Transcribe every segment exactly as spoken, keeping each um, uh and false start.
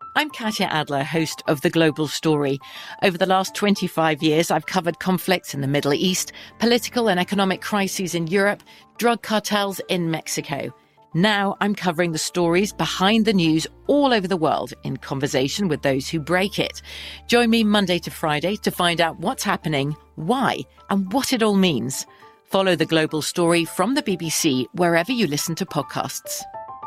I'm Katya Adler, host of The Global Story. Over the last twenty-five years, I've covered conflicts in the Middle East, political and economic crises in Europe, drug cartels in Mexico. Now I'm covering the stories behind the news all over the world in conversation with those who break it. Join me Monday to Friday to find out what's happening, why, and what it all means. Follow The Global Story from the B B C wherever you listen to podcasts.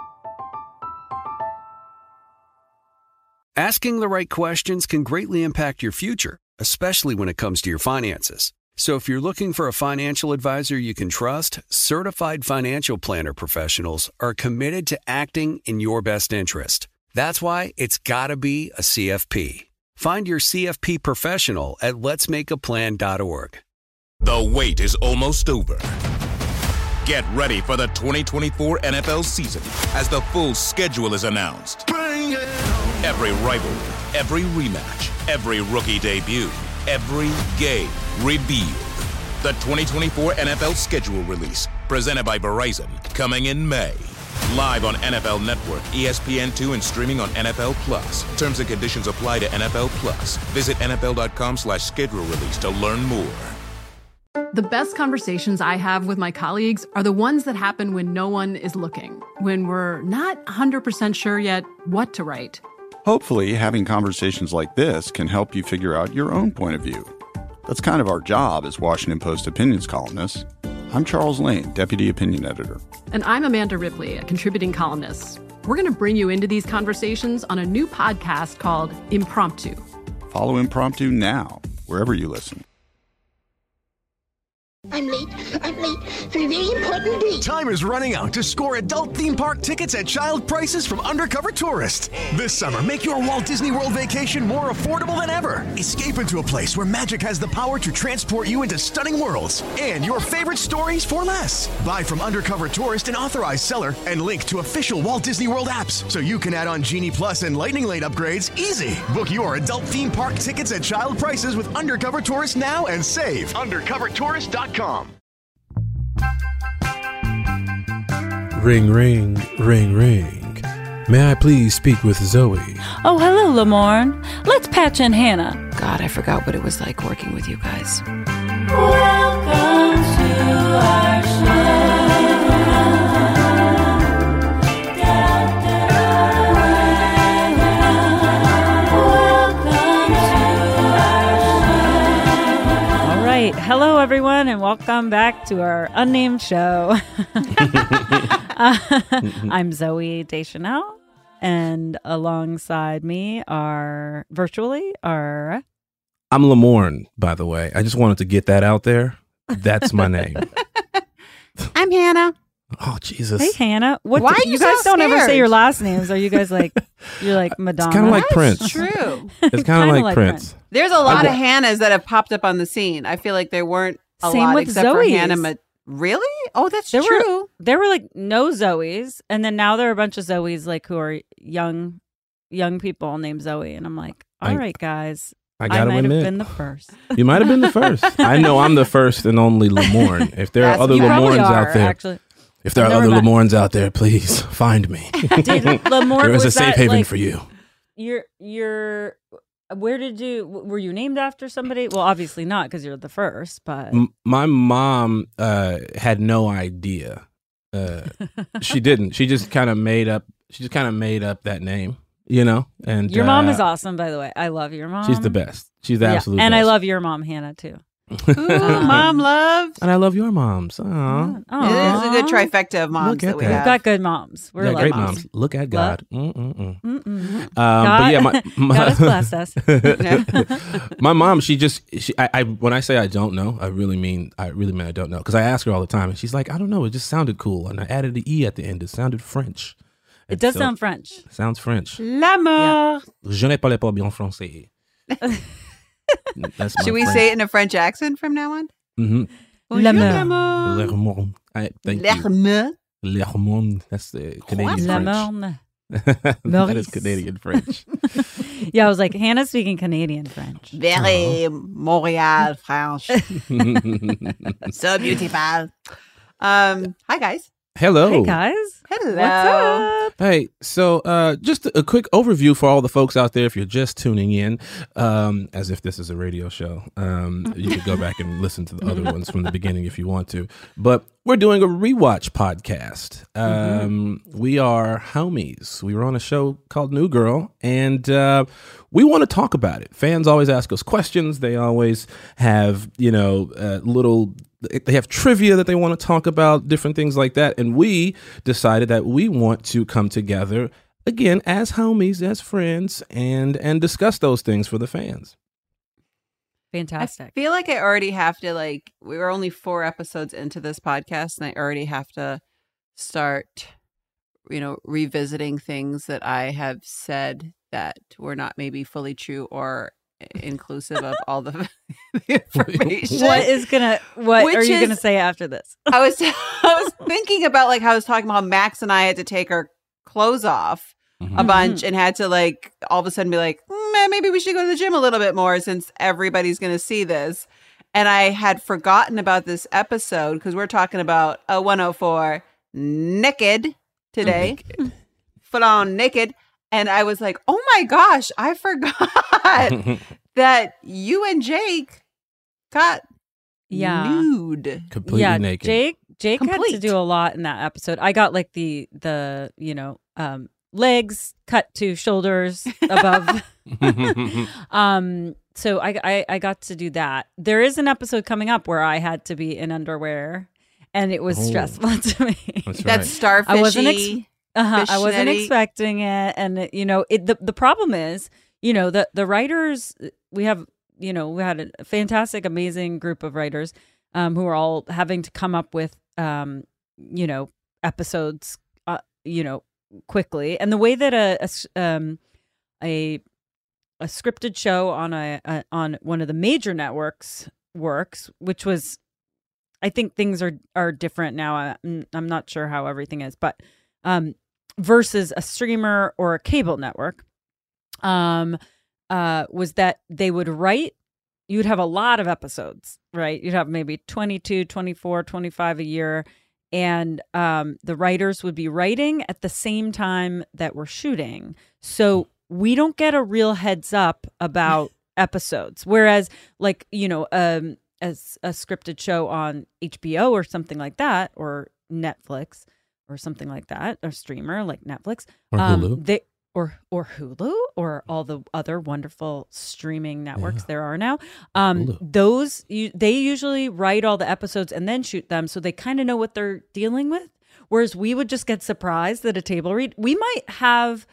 Asking the right questions can greatly impact your future, especially when it comes to your finances. So if you're looking for a financial advisor you can trust, certified financial planner professionals are committed to acting in your best interest. That's why it's got to be a C F P. Find your C F P professional at lets make a plan dot org. The wait is almost over. Get ready for the twenty twenty-four N F L season as the full schedule is announced. Bring it on. Every rivalry, every rematch, every rookie debut, every game revealed. The twenty twenty-four N F L schedule release, presented by Verizon, coming in May. Live on N F L Network, E S P N two, and streaming on N F L Plus. Terms and conditions apply to N F L Plus. Visit N F L dot com slash schedule release to learn more. The best conversations I have with my colleagues are the ones that happen when no one is looking, when we're not one hundred percent sure yet what to write. Hopefully, having conversations like this can help you figure out your own point of view. That's kind of our job as Washington Post opinions columnists. I'm Charles Lane, Deputy Opinion Editor. And I'm Amanda Ripley, a contributing columnist. We're going to bring you into these conversations on a new podcast called Impromptu. Follow Impromptu now, wherever you listen. I'm late. I'm late for a very important date. Time is running out to score adult theme park tickets at child prices from Undercover Tourist. This summer, make your Walt Disney World vacation more affordable than ever. Escape into a place where magic has the power to transport you into stunning worlds and your favorite stories for less. Buy from Undercover Tourist, an authorized seller, and link to official Walt Disney World apps so you can add on Genie Plus and Lightning Lane upgrades easy. Book your adult theme park tickets at child prices with Undercover Tourist now and save. undercover tourist dot com. Ring, ring, ring, ring. May I please speak with Zoe? Oh, hello, Lamorne. Let's patch in Hannah. God, I forgot what it was like working with you guys. Welcome to our show. Hello, everyone, and welcome back to our unnamed show. uh, I'm Zoe Deschanel, and alongside me are virtually are. I'm Lamorne, by the way. I just wanted to get that out there. That's my name. I'm Hannah. Oh, Jesus. Hey, Hannah. What Why do, are you you guys so don't ever scared? say your last names. Are you guys like, you're like Madonna? It's kind of like That's Prince. true. It's kind of like, like Prince. Prince. There's a lot I, of Hannahs that have popped up on the scene. I feel like there weren't a Same lot with except Zoe's. for Hannah. Ma- really? Oh, that's there true. Were, there were like no Zoes, and then now there are a bunch of Zoes like who are young, young people named Zoe, and I'm like, all I, right, guys. I gotta I might admit, have been the first. You might have been the first. I know I'm the first and only Lamorne. If there That's, are other Lamornes are, out there, actually. if there are other Lamornes out there, please find me. Dude, Lamorne, there is was a safe that, haven like, for you. You're, you're. Where did you? Were you named after somebody? Well, obviously not, because you're the first. But M- my mom uh, had no idea. Uh, she didn't. She just kind of made up. She just kind of made up that name. You know, and your mom uh, is awesome, by the way. I love your mom. She's the best. She's the yeah. absolute and best. I love your mom, Hannah, too. Ooh, mom love. And I love your moms. Aww. It is a good trifecta of moms Look at that we that. have. We've got good moms. We're yeah, like great moms. moms. Look at God. Mm-mm-mm. Mm-mm. Um, God, but yeah, my, my God has blessed us. my mom, she just, she, I, I, when I say I don't know, I really mean, I really mean I don't know, because I ask her all the time, and she's like, I don't know, it just sounded cool, and I added the e at the end. It sounded French. It does so, sound French. Sounds French. L'amour. Yeah. Je ne parle pas bien français. That's my Should we French. say it in a French accent from now on? Mm-hmm. L'amour. L'amour. I thank you. L'amour. L'amour. That's the Canadian French. L'amour. That is Canadian French. Yeah, I was like, Hannah's speaking Canadian French. Very Montreal French. So beautiful. Um, hi, guys. Hello. Hey, guys. Hello. What's up? Hey, so uh, just a quick overview for all the folks out there if you're just tuning in, um, as if this is a radio show. Um, you could go back and listen to the other ones from the beginning if you want to. But we're doing a rewatch podcast. Um, mm-hmm. We are homies. We were on a show called New Girl, and uh, we want to talk about it. Fans always ask us questions. They always have, you know, uh, little... They have trivia that they want to talk about, different things like that. And we decided that we want to come together again as homies, as friends, and and discuss those things for the fans. Fantastic. I feel like I already have to, like, we were only four episodes into this podcast, and I already have to start, you know, revisiting things that I have said that were not maybe fully true or inclusive of all the, the information. What is gonna what Which are you is, gonna say after this? I was I was thinking about, like, how I was talking about how Max and I had to take our clothes off mm-hmm. a bunch mm-hmm. and had to, like, all of a sudden be like, mm, maybe we should go to the gym a little bit more since everybody's gonna see this. And I had forgotten about this episode because we're talking about a one oh four naked today. Naked. Full on naked. And I was like, oh my gosh, I forgot that you and Jake got yeah. nude. Completely yeah, naked. Jake Jake Complete. had to do a lot in that episode. I got like the the, you know, um, legs cut to shoulders above. um so I, I I got to do that. There is an episode coming up where I had to be in underwear, and it was oh. stressful to me. That's, right. That's starfishy. I wasn't ex- Uh-huh. I wasn't Fishnetty. expecting it. And, it, you know, it, the, the problem is, you know, the, the writers, we have, you know, we had a fantastic, amazing group of writers um, who are all having to come up with, um, you know, episodes, uh, you know, quickly. And the way that a, a, um, a, a scripted show on a, a on one of the major networks works, which was, I think things are, are different now. I'm, I'm not sure how everything is, but um, versus a streamer or a cable network, um, uh, was that they would write, you would have a lot of episodes, right? You'd have maybe twenty-two, twenty-four, twenty-five a year. And um, the writers would be writing at the same time that we're shooting. So we don't get a real heads up about episodes. Whereas, like, you know, um, as a scripted show on H B O or something like that, or Netflix, or something like that, or streamer like Netflix, or Hulu, um, they or or Hulu, or all the other wonderful streaming networks yeah. there are now. Um, those you, they usually write all the episodes and then shoot them, so they kind of know what they're dealing with. Whereas we would just get surprised at a table read. We might have,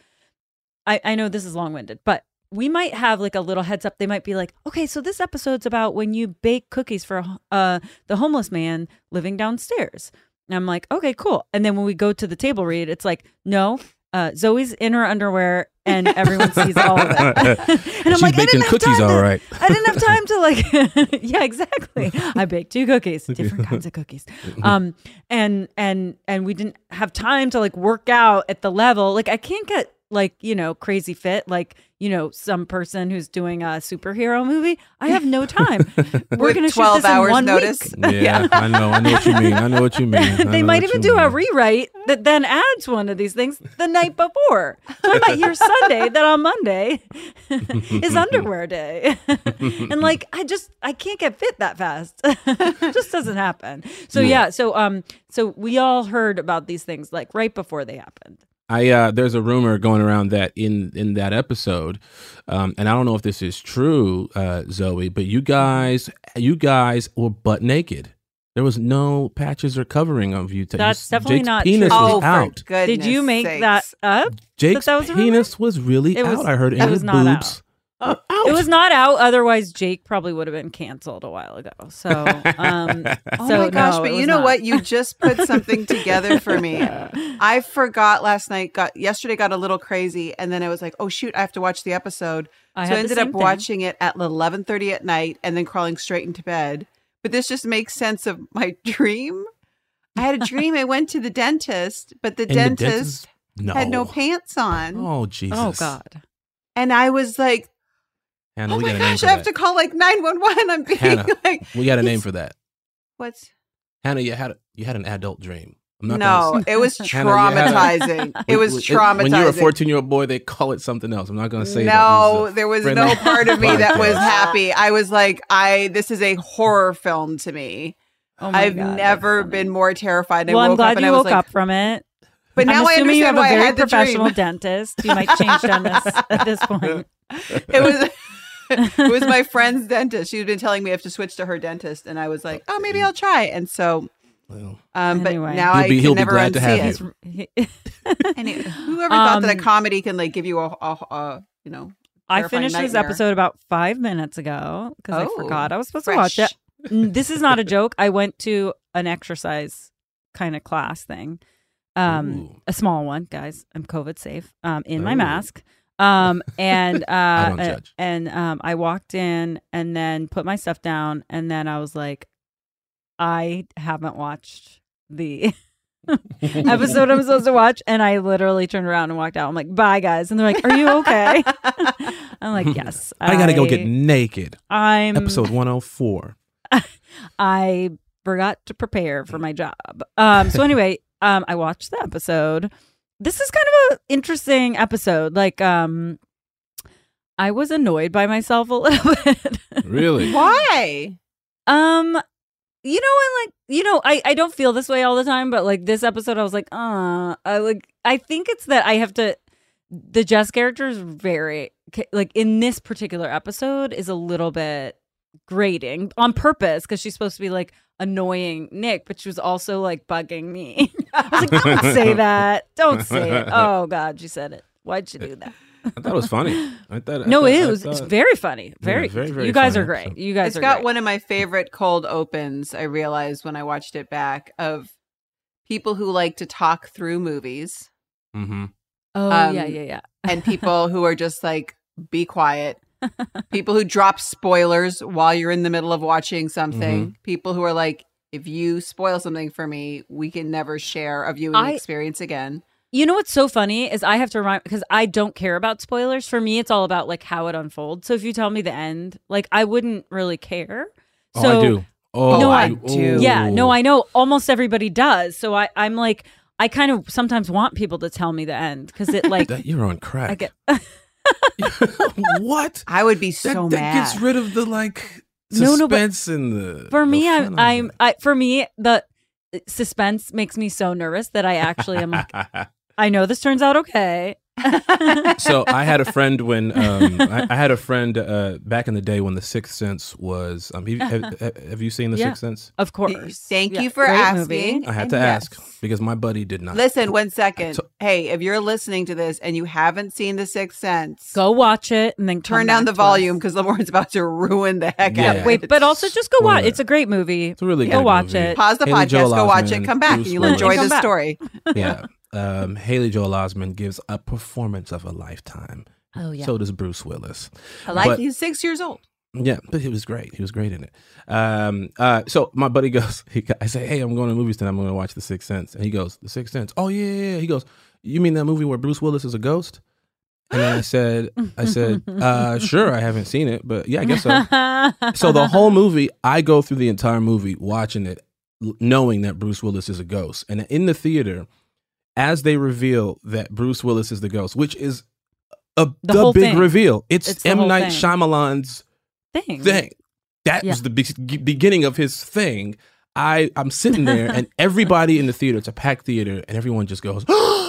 I, I know this is long winded, but we might have like a little heads up. They might be like, okay, so this episode's about when you bake cookies for uh, the homeless man living downstairs. And I'm like, okay, cool. And then when we go to the table read, it's like, no, uh, Zoe's in her underwear and everyone sees all of it. And I'm She's like, baking cookies, to, all right. I didn't have time to like, yeah, exactly. I baked two cookies, different kinds of cookies. Um, and, and, and we didn't have time to like work out at the level. Like I can't get like, you know, crazy fit, like, you know, some person who's doing a superhero movie. I have no time. We're going to shoot this in hours one notice. week. Yeah, I know. I know what you mean. I know what you mean. I They might even do mean. a rewrite that then adds one of these things the night before. So I might hear Sunday that on Monday is underwear day. And like, I just, I can't get fit that fast. It just doesn't happen. So yeah. yeah, so um, so we all heard about these things like right before they happened. I uh, there's a rumor going around that in, in that episode, um, and I don't know if this is true, uh, Zoe, but you guys you guys were butt naked. There was no patches or covering of you. That's Jake's definitely not penis true. was Oh, for out. goodness Did you make sakes. that up? Jake's that, that was penis was really It was- out. I heard it and was his not boobs. Uh, out. It was not out. Otherwise, Jake probably would have been canceled a while ago. So, um, Oh so my gosh, no, but it you was know not. what? You just put something together for me. I forgot last night, got yesterday got a little crazy, and then I was like, oh shoot, I have to watch the episode. I so I had the ended up same thing. watching it at eleven thirty at night and then crawling straight into bed. But this just makes sense of my dream. I had a dream I went to the dentist, but the And the dentist, dentist- no. had no pants on. Oh Jesus! Oh God! And I was like, Hannah, oh we my got a name gosh, for I have that. to call like nine one one. I'm being Hannah, like, we got a name it's- for that. What's Hannah, you had a, you had an adult dream. I'm not no, gonna say. it was Hannah, you had a- traumatizing. It was traumatizing. When you're a fourteen-year-old boy, they call it something else. I'm not going to say that. No, This is a there was friendly no part of me that was podcast. happy. I was like, I this is a horror film to me. Oh my I've God, never been more terrified. I Well, I'm woke up glad and you I was woke like, up from it. But now I'm I assuming you have understand why a I very had the professional dream. dentist. You might change dentists at this point. It was it was my friend's dentist. She had been telling me I have to switch to her dentist, and I was like, oh, maybe I'll try. And so, um, but Anyway. now He'll I be- can he'll be never glad to unsee have it. Any- whoever thought that a Um, comedy can like give you a, a, a you know. I terrifying finished this nightmare. episode about five minutes ago because Oh, I forgot I was supposed fresh. to watch it. Mm, This is not a joke. I went to an exercise kind of class thing, um, a small one, guys. I'm COVID safe, um, in my Ooh. mask, um, and uh, don't uh, judge. and um, I walked in and then put my stuff down, and then I was like, I haven't watched the episode I'm supposed to watch, and I literally turned around and walked out. I'm like, bye guys, and they're like, are you okay? I'm like, yes. I gotta go get naked. I'm Episode one oh four. I forgot to prepare for my job. Um so anyway, um I watched the episode. This is kind of an interesting episode. Like um I was annoyed by myself a little bit. Really? Why? Um you know, and like, you know, I, I don't feel this way all the time, but like this episode, I was like, uh, I like, I think it's that I have to, the Jess character is very, like in this particular episode is a little bit grating on purpose because she's supposed to be like annoying Nick, but she was also like bugging me. I was like, don't say that. Don't say it. Oh God, you said it. Why'd you do that? I thought it was funny. I thought, I No, thought, it I was. It's thought- very funny. Very. Yeah, very, very you guys funny are great. episode. You guys It's are got great. one of my favorite cold opens. I realized when I watched it back of people who like to talk through movies. Mm-hmm. Oh Um, yeah, yeah, yeah. and people who are just like, be quiet. People who drop spoilers while you're in the middle of watching something. Mm-hmm. People who are like, if you spoil something for me, we can never share a viewing I- experience again. You know what's so funny is I have to remind because I don't care about spoilers. For me, it's all about like how it unfolds. So if you tell me the end, like I wouldn't really care. Oh, So I do. Oh, no, I I do. Yeah, no, I know almost everybody does. So I, I'm like, I kind of sometimes want people to tell me the end because it like That, you're on crack. I get. What? I would be That, so that mad. gets rid of the like No, no, but suspense and the. For the me, fun I'm, of I'm, it. I, for me, the suspense makes me so nervous that I actually am like, I know this turns out okay. So I had a friend when um, I, I had a friend uh, back in the day when The Sixth Sense was. Um, have, have, have you seen The Yeah. Sixth Sense? Of course. Thank Yeah, you for great asking. movie. I had And to yes. ask because my buddy did not. Listen, one second. So- hey, if you're listening to this and you haven't seen The Sixth Sense, Go watch it and then turn come down back the to us. volume because Lauren's about to ruin the heck Yeah. out of Wait, it. but also just go watch. Spoiler. It's a great movie. It's a really go good watch movie. it. Pause the Haley podcast, Joel go watch Osment, it, come back, Bruce and you'll Willis. enjoy Come the back. story. Yeah. Um, Haley Joel Osment gives a performance of a lifetime. Oh yeah. So does Bruce Willis. I like But- he's six years old. Yeah, but he was great. He was great in it. Um, uh, so my buddy goes, he, I say, hey, I'm going to the movies tonight. I'm going to watch The Sixth Sense. And he goes, The Sixth Sense? Oh, yeah, yeah, yeah. He goes, you mean that movie where Bruce Willis is a ghost? And then I said, I said, uh, sure, I haven't seen it, but yeah, I guess so. So the whole movie, I go through the entire movie watching it, l- knowing that Bruce Willis is a ghost. And in the theater, as they reveal that Bruce Willis is the ghost, which is a The the, whole big thing. reveal. It's, It's the M. whole Night thing. Shyamalan's thing. thing. That Yeah. was the be- beginning of his thing. I, I'm sitting there and everybody in the theater, it's a packed theater, and everyone just goes,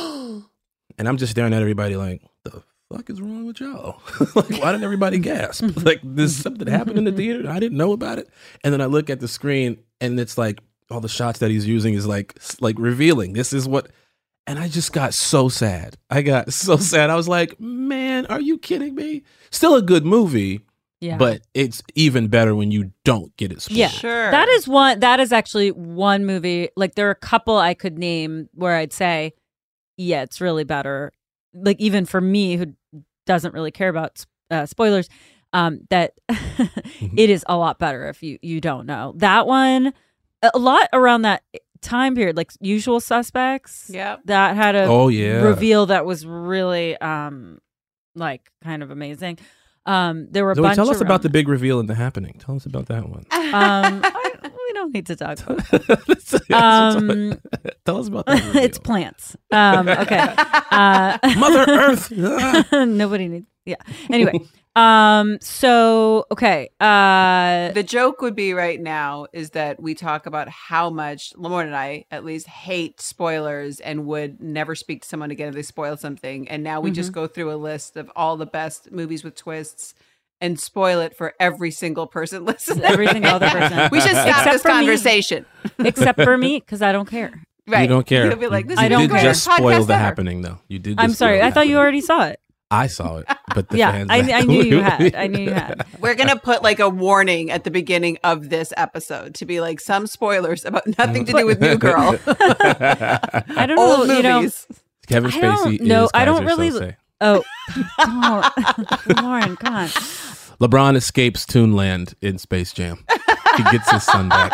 and I'm just staring at everybody like, the fuck is wrong with y'all? Like, why did everybody gasp? Like, there's something happened in the theater. I didn't know about it. And then I look at the screen and it's like all the shots that he's using is like, s- like revealing this is what, and I just got so sad. I got so sad. I was like, man, are you kidding me? Still a good movie. Yeah. But it's even better when you don't get it spoiled. Yeah, Sure. That is one. That is actually one movie. Like there are a couple I could name where I'd say, yeah, it's really better. Like even for me, who doesn't really care about uh, spoilers, um, that it is a lot better if you you don't know that one. A lot around that time period, like Usual Suspects. Yep. That had a Oh, yeah. reveal that was really um like kind of amazing. Um, there were a Zoe, bunch. tell us around- about the big reveal in The Happening. Tell us about that one. Um, I, we don't need to talk about that. um, Tell us about that. It's plants. Um, okay. Uh, Mother Earth. Nobody needs. Yeah. Anyway. Um. So okay. Uh. The joke would be right now is that we talk about how much Lamorne and I at least hate spoilers and would never speak to someone again if they spoil something. And now we Mm-hmm. just go through a list of all the best movies with twists and spoil it for every single person listening. Every single other person. We should stop Except this for me. conversation. Except for me, because I don't care. Right. You don't care. You'll be like, this you is don't did the care. greatest just spoil podcast the ever. happening, though. You did. Just I'm sorry. spoil I the thought you happening. already saw it. I saw it, but the Yeah, fans. I, I knew you had. I knew you had. We're going to put like a warning at the beginning of this episode to be like some spoilers about nothing to do with New Girl. I don't Old know. You know, movies. Kevin I don't Spacey know. is I don't Kaiser really. Sose. Oh, don't. Lauren, come on. LeBron escapes Toonland in Space Jam. He gets his son back.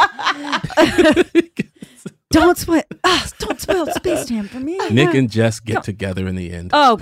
Don't spoil. Ah, don't spoil Space Jam for me. Nick and Jess get together in the end. Oh,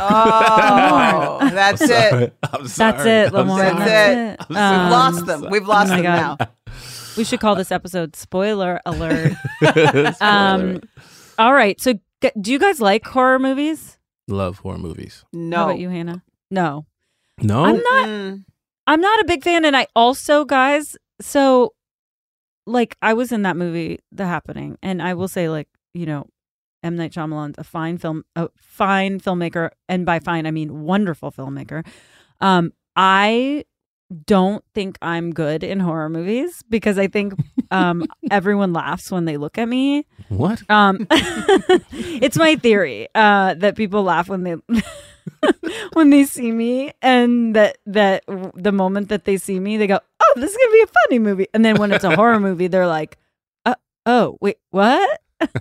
Oh, that's I'm sorry. it. I'm sorry. that's it, I'm Lamorne. sorry. That's That's it. it. We've Um, lost them. We've lost oh my them God. now. We should call this episode "Spoiler Alert." Spoiler. um. All right. So, g- do you guys like horror movies? Love horror movies. No. How about you, Hannah? No, No, I'm not. Mm. I'm not a big fan, and I also, guys. So, like, I was in that movie, The Happening, and I will say, like, you know, M. Night Shyamalan's a fine film, a fine filmmaker, and by fine I mean wonderful filmmaker. Um, I don't think I'm good in horror movies because I think um everyone laughs when they look at me. What? Um, it's my theory uh, that people laugh when they when they see me, and that that the moment that they see me, they go, "Oh, this is gonna be a funny movie," and then when it's a horror movie, they're like, uh, "Oh, wait, what?"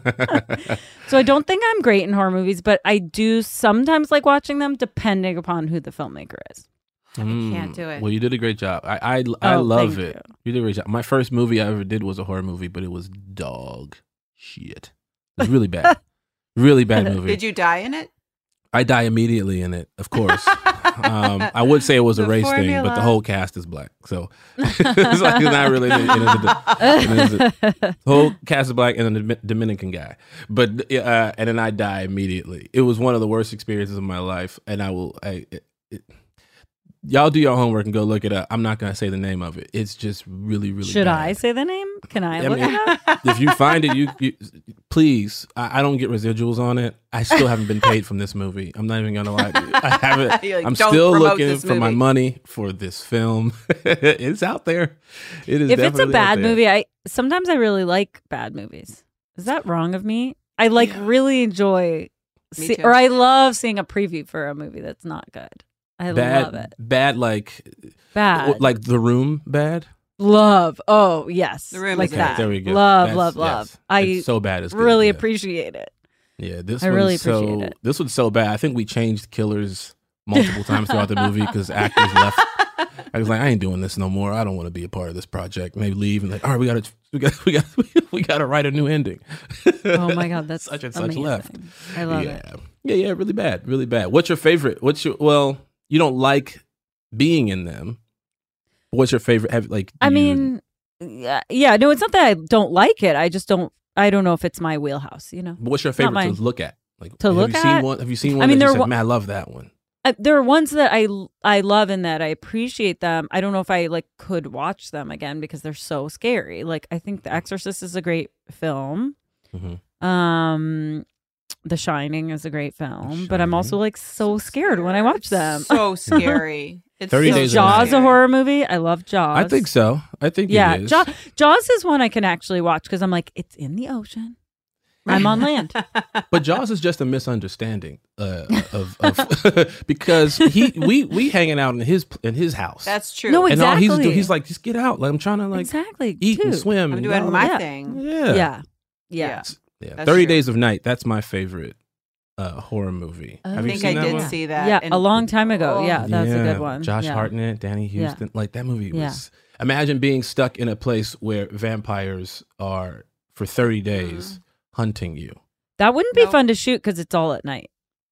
So I don't think I'm great in horror movies, but I do sometimes like watching them, depending upon who the filmmaker is. I can't do it. Well, you did a great job. I I, I Oh, love thank it. you. You did a great job. My first movie I ever did was a horror movie, but it was dog shit. It was really bad. Really bad movie. Did you die in it? I die immediately in it, of course. um, I would say it was a The race thing, but formula. the whole cast is black, so it's like it's not really. It is a, it is a, the whole cast is black and a Domin- Dominican guy, but uh, and then I die immediately. It was one of the worst experiences of my life, and I will. I, it, it, y'all do your homework and go look it up. I'm not gonna say the name of it. It's just really, really. Should bad. I say the name? Can I I look mean, it up? If you find it, you, you please. I, I don't get residuals on it. I still haven't been paid from this movie. I'm not even gonna lie to you. I haven't. You're like, I'm "Don't still promote looking this for my movie." money for this film. It's out there. It is. If it's a definitely out bad there. movie, I sometimes I really like bad movies. Is that wrong of me? I like really enjoy, Me see, too. or I love seeing a preview for a movie that's not good. I bad, love it. bad, like Bad, like The Room. Bad. love. Oh yes, The Room like is that. bad. There we go. Love, That's- love, love. yes. I It's so bad. It's good. really Yeah. appreciate it. Yeah, this I one's really so appreciate it. this one's so bad. I think we changed killers multiple times throughout the movie because actors left. I was like, I ain't doing this no more. I don't want to be a part of this project. And they leave and like, all right, we got to we got we got we got to write a new ending. Oh my god, that's such and such amazing. left. I love yeah. it. Yeah, yeah, really bad, really bad. What's your favorite? What's your well? You don't like being in them. What's your favorite? Have, like, do I you- mean, yeah, yeah, no, it's not that I don't like it. I just don't. I don't know if it's my wheelhouse. You know, what's your It's not favorite mine. to look at? Like, To have look you seen at? one? Have you seen one? I mean, that you there said, wa- man, I love that one. Uh, there are ones that I I love and that I appreciate them. I don't know if I like could watch them again because they're so scary. Like I think The Exorcist is a great film. Mm-hmm. Um, The Shining is a great film, but I'm also like so scared when I watch them. So scary. It's thirty so Days Is of Jaws Night. a horror movie? I love Jaws. I think so. I think Yeah, it is. Jaws, Jaws is one I can actually watch because I'm like, it's in the ocean. I'm on land. But Jaws is just a misunderstanding uh, of, of because he we we hanging out in his in his house. That's true. No, and all he's exactly. doing, he's like, just get out. Like I'm trying to like exactly. eat and too. swim. I'm and doing all my that. thing. Yeah, Yeah. Yeah. yeah. That's Thirty true. Days of Night. That's my favorite uh, horror movie. I Have I you think seen I that did one? see that. Yeah, and- a long time ago. Oh. Yeah, that's a Yeah. good one. Josh yeah. Hartnett, Danny Yeah. Houston. Like that movie was. Yeah. Imagine being stuck in a place where vampires are for thirty days hunting you. That wouldn't be Nope. fun to shoot because it's all at night.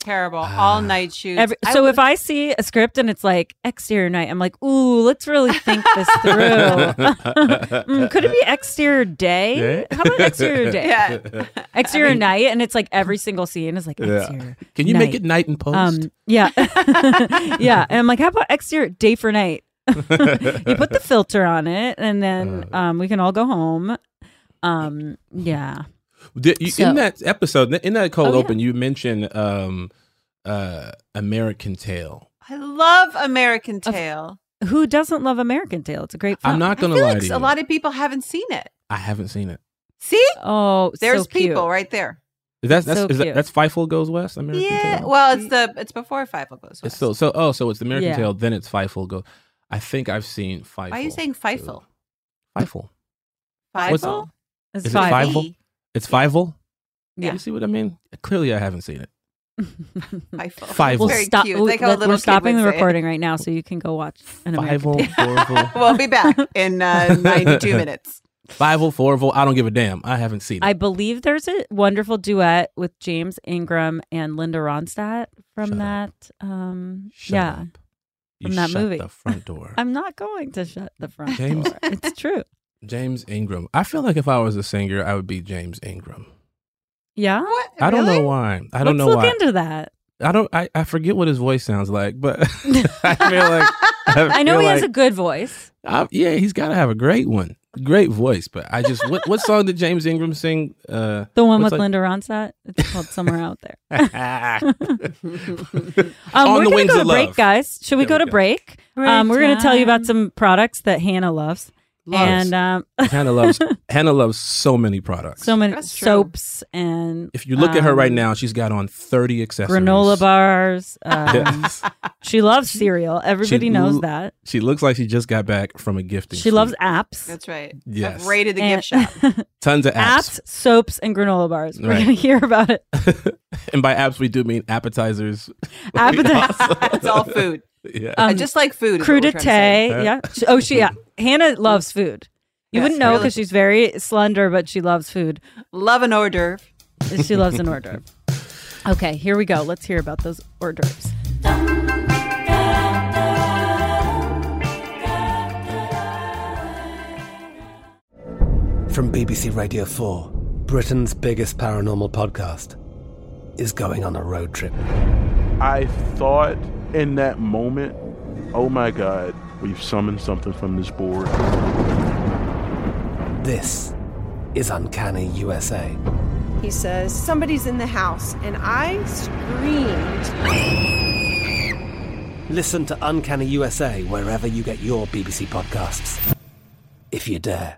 Terrible. All night shoots. Every, I so would- if I see a script and it's like exterior night, I'm like, ooh, let's really think this through. Mm, could it be exterior day? Yeah. How about exterior day? Yeah. Exterior I mean- night, and it's like every single scene is like Yeah. exterior. Can you night. make it night and post? Um, yeah, yeah. And I'm like, how about exterior day for night? You put the filter on it, and then um, we can all go home. Um, yeah. Did you, So- in that episode, in that cold Oh, yeah. open, you mentioned um, uh, American Tail. I love American Tail. Who doesn't love American Tail? It's a great film. I'm not I going to feel lie like to you. a lot of people haven't seen it. I haven't seen it. See? Oh, There's so cute. people right there. Is that, that's So is that, cute. that's Feifel Goes West? American Yeah. Tail. Well, it's the it's before Feifel goes It's west. so so. Oh, so it's the American Yeah. Tail. Then it's Feifel Go. I think I've seen Feifel. Why are you saying Feifel? Feifel. Feifel? What's- It's Is it five. Feifel? It's Feifel. Yeah. You see what I mean? Clearly, I haven't seen it. Feifel. Feifel. We'll Very stop. cute. Like how a we're little kid stopping would the say it. recording right now, so you can go watch an American Feifel, Tail. Forvel, We'll be back in uh, ninety-two minutes. Feifel, Forvel. I don't give a damn. I haven't seen it. I believe there's a wonderful duet with James Ingram and Linda Ronstadt from Shut that. Um, Shut yeah, up. You from that shut movie. the front door. I'm not going to shut the front James- door. It's true. James Ingram. I feel like if I was a singer, I would be James Ingram. Yeah. What? I don't Really? know why. I don't Let's know look why. into that. I don't. I, I forget what his voice sounds like, but I feel like I, I know feel he like, has a good voice. I, yeah, he's got to have a great one, great voice. But I just what what song did James Ingram sing? Uh, The one what's with like- Linda Ronstadt. It's called Somewhere Out There. On Um, we're the gonna Wings go to of break, Love. guys. Should we There go we to go. break? Break Um, we're going to tell you about time. some products that Hannah loves, Loves. and um, Hannah loves Hannah loves so many products. so many That's true. soaps and. If you look at her right um, now, she's got on thirty accessories. granola bars. Um, Yes. She loves cereal. Everybody She knows l- that. She looks like she just got back from a gifting. She loves suite. apps. That's right. Yes. I've raided the And- gift shop. Tons of apps. apps, soaps, and granola bars. We're Right. going to hear about it. And by apps, we do mean appetizers. Appetizers. It's all food. Yeah. I Um, just like food. is what we're trying to say. Crudité. Yeah. She- Oh, she. Yeah. Hannah loves food. You Yes, wouldn't know really. because she's very slender, but she loves food. Love an hors d'oeuvre. She loves an hors d'oeuvre. Okay, here we go. Let's hear about those hors d'oeuvres. From B B C Radio four, Britain's biggest paranormal podcast is going on a road trip. I thought in that moment, oh my God, we've summoned something from this board. This is Uncanny U S A. He says, somebody's in the house, and I screamed. Listen to Uncanny U S A wherever you get your B B C podcasts, if you dare.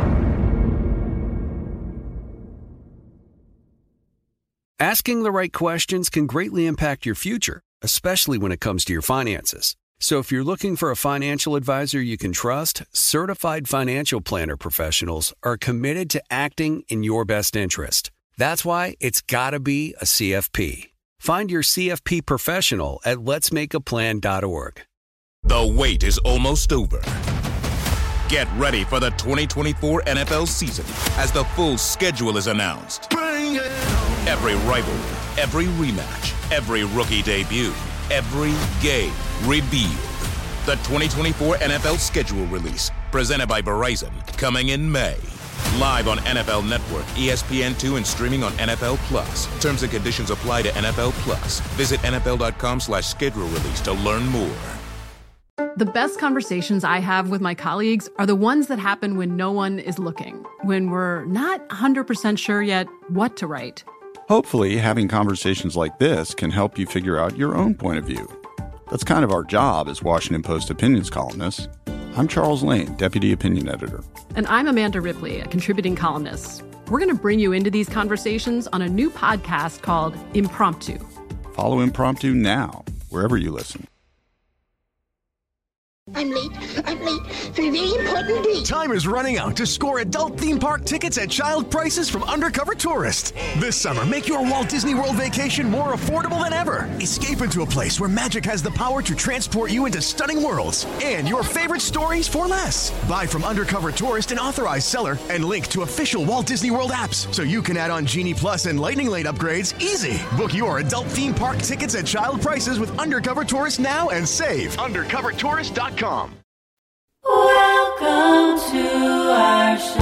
Asking the right questions can greatly impact your future, especially when it comes to your finances. So if you're looking for a financial advisor you can trust, certified financial planner professionals are committed to acting in your best interest. That's why it's got to be a C F P. Find your C F P professional at lets make a plan dot org. The wait is almost over. Get ready for the twenty twenty-four N F L season as the full schedule is announced. Every rivalry, every rematch, every rookie debut, every game revealed. The twenty twenty-four N F L schedule release, presented by Verizon, coming in May. Live on N F L Network, E S P N two, and streaming on N F L Plus. Terms and conditions apply to N F L Plus. Visit N F L dot com slash schedule release to learn more. The best conversations I have with my colleagues are the ones that happen when no one is looking, when we're not one hundred percent sure yet what to write. Hopefully, having conversations like this can help you figure out your own point of view. That's kind of our job as Washington Post opinions columnists. I'm Charles Lane, Deputy Opinion Editor. And I'm Amanda Ripley, a contributing columnist. We're going to bring you into these conversations on a new podcast called Impromptu. Follow Impromptu now, wherever you listen. I'm late. I'm late for a very important date. Time is running out to score adult theme park tickets at child prices from Undercover Tourist. This summer, make your Walt Disney World vacation more affordable than ever. Escape into a place where magic has the power to transport you into stunning worlds and your favorite stories for less. Buy from Undercover Tourist, an authorized seller, and link to official Walt Disney World apps so you can add on Genie Plus and Lightning Lane upgrades easy. Book your adult theme park tickets at child prices with Undercover Tourist now and save. undercover tourist dot com. Welcome to our show.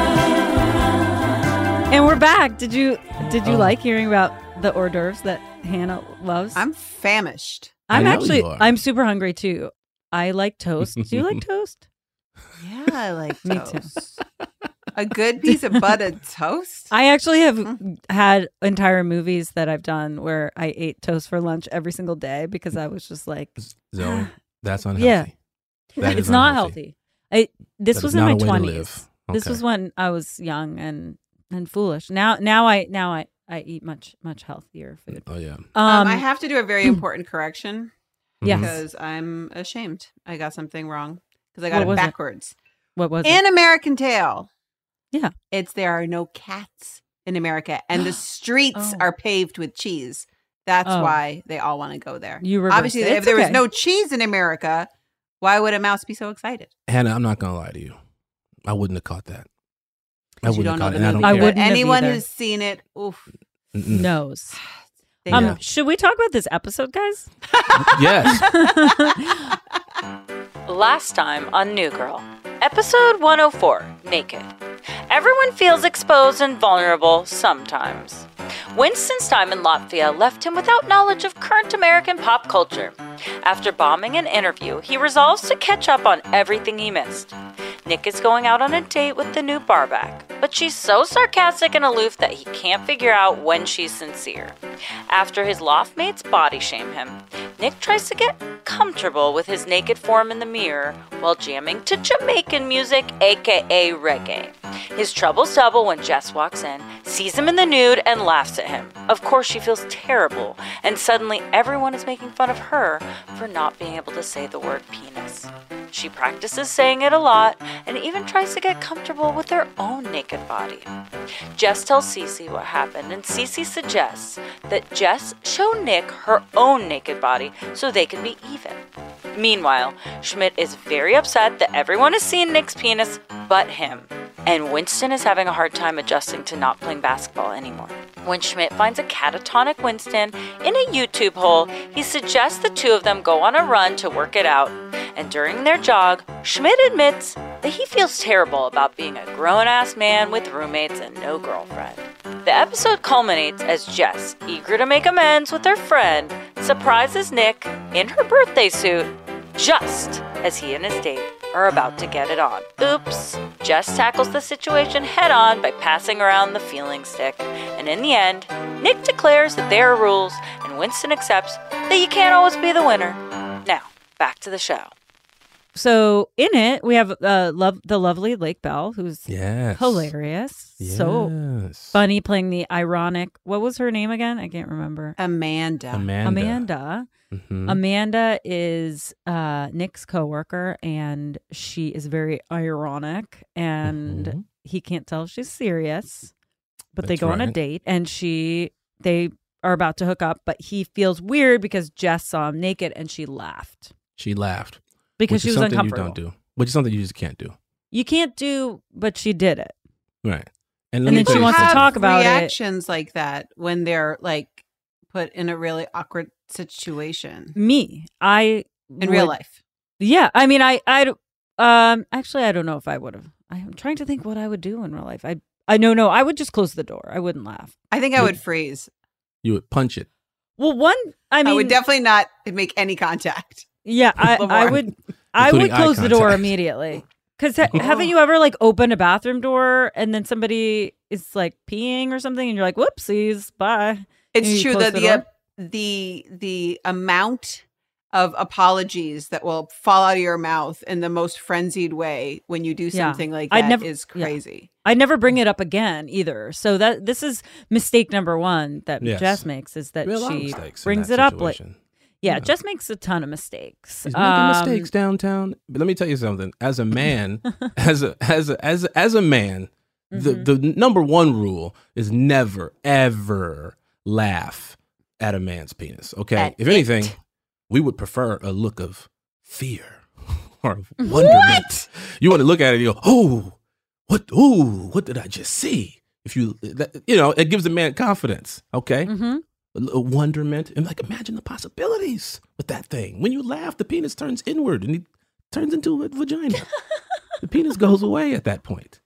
And we're back. Did you did you Oh. like hearing about the hors d'oeuvres that Hannah loves? I'm famished. I'm I know actually you are. I'm super hungry too. I like toast. Do you like toast? Yeah, I like Me toast. A good piece of buttered toast. I actually have had entire movies that I've done where I ate toast for lunch every single day because I was just like, Zoe, that's unhealthy. yeah, That is it's not unhealthy. healthy. I this That was is in not my a way to twenties. live. This Okay. was when I was young and and foolish. Now now I now I I eat much much healthier food. Oh yeah. Um, Um, I have to do a very important correction. Yes. Because I'm ashamed. I got something wrong. Because I got What it was it? backwards. What was In it? American Tail. Yeah. It's there are no cats in America and the streets Oh. are paved with cheese. That's Oh. why they all want to go there. You reversed Obviously, it. if It's there was okay. no cheese in America, why would a mouse be so excited? Hannah, I'm not gonna lie to you. I wouldn't have caught that. I 'Cause you wouldn't don't have know caught the it. and movie. I don't but care. anyone who's seen it, oof. Mm-mm. knows. They Um, know. should we talk about this episode, guys? Yes. Last time on New Girl, episode one oh four, Naked. Everyone feels exposed and vulnerable sometimes. Winston's time in Latvia left him without knowledge of current American pop culture. After bombing an interview, he resolves to catch up on everything he missed. Nick is going out on a date with the new barback, but she's so sarcastic and aloof that he can't figure out when she's sincere. After his loft mates body shame him, Nick tries to get comfortable with his naked form in the mirror while jamming to Jamaican music, aka reggae. His troubles double when Jess walks in, sees him in the nude, and laughs at him. Of course, she feels terrible, and suddenly everyone is making fun of her for not being able to say the word penis. She practices saying it a lot and even tries to get comfortable with her own naked body. Jess tells Cece what happened, and Cece suggests that Jess show Nick her own naked body so they can be even. Meanwhile, Schmidt is very upset that everyone has seen Nick's penis but him, and Winston is having a hard time adjusting to not playing basketball anymore. When Schmidt finds a catatonic Winston in a YouTube hole, he suggests the two of them go on a run to work it out, and during their jog, Schmidt admits that he feels terrible about being a grown-ass man with roommates and no girlfriend. The episode culminates as Jess, eager to make amends with her friend, surprises Nick in her birthday suit just as he and his date are about to get it on. Oops. Jess tackles the situation head on by passing around the feeling stick, and in the end, Nick declares that there are rules, and Winston accepts that you can't always be the winner. Now, back to the show. So in it, we have uh, love the lovely Lake Bell, who's Yes. hilarious, so Yes. funny, playing the ironic. What was her name again? I can't remember. Amanda. Amanda. Amanda. Mhm. Amanda is uh, Nick's coworker, and she is very ironic, and Mhm. he can't tell if she's serious. But they That's go on a right. date, and she they are about to hook up, but he feels weird because Jess saw him naked, and she laughed. She laughed. Because Which she is was something uncomfortable. You don't do. Which is something you just can't do. You can't do, but she did it. Right. And And, let me then tell she you wants to something. talk about it. reactions like that when they're like put in a really awkward situation Me, I in real would- life. Yeah, I mean, I, I, um, actually, I don't know if I would have. I'm trying to think what I would do in real life. I, I know, no, I would just close the door. I wouldn't laugh. I think I would freeze. You would punch it. Well, one, I mean, I would definitely not make any contact. yeah, I, I Lamar. would, I would Including eye close the door contact. immediately. Because ha- haven't you ever like opened a bathroom door and then somebody is like peeing or something, and you're like, "Whoopsies, bye." It's And you true close that the the door? the the amount of apologies that will fall out of your mouth in the most frenzied way when you do Yeah. something like I'd that never- is yeah. crazy. I never bring it up again either. So that this is mistake number one that Yes. Jess makes is that We have a lot of she mistakes in brings that it up like, situation. Yeah, Yeah. Jess makes a ton of mistakes. He's making Um, mistakes downtown. But let me tell you something. As a man, as a as a as a, as a man, the Mhm. the number one rule is never ever laugh at a man's penis. Okay, At if anything, it. we would prefer a look of fear or wonderment. You want to look at it and you go, oh, what? Oh, what did I just see? If you, that, you know, it gives a man confidence. Okay. Mhm. A, a wonderment, and like imagine the possibilities with that thing. When you laugh, the penis turns inward and it turns into a vagina. The penis goes away at that point.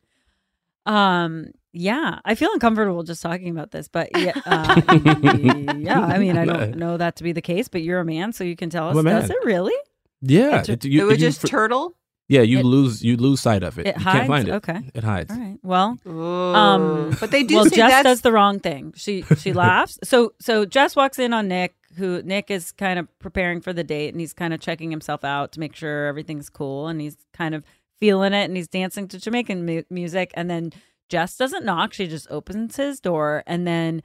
Um. Yeah, I feel uncomfortable just talking about this, but yeah, uh, yeah. I mean, I don't know that to be the case, but you're a man, so you can tell us. I'm a man. Does it really? Yeah, It, you- it would you- just for- turtle. Yeah, you It- lose you lose sight of it. It you hides. can't find it. Okay, It hides. all right. Well, Ooh. um, But they do Well, say Jess that's- does the wrong thing. She she laughs. So so Jess walks in on Nick, who Nick is kind of preparing for the date, and he's kind of checking himself out to make sure everything's cool, and he's kind of feeling it, and he's dancing to Jamaican mu- music, and then Jess doesn't knock; she just opens his door, and then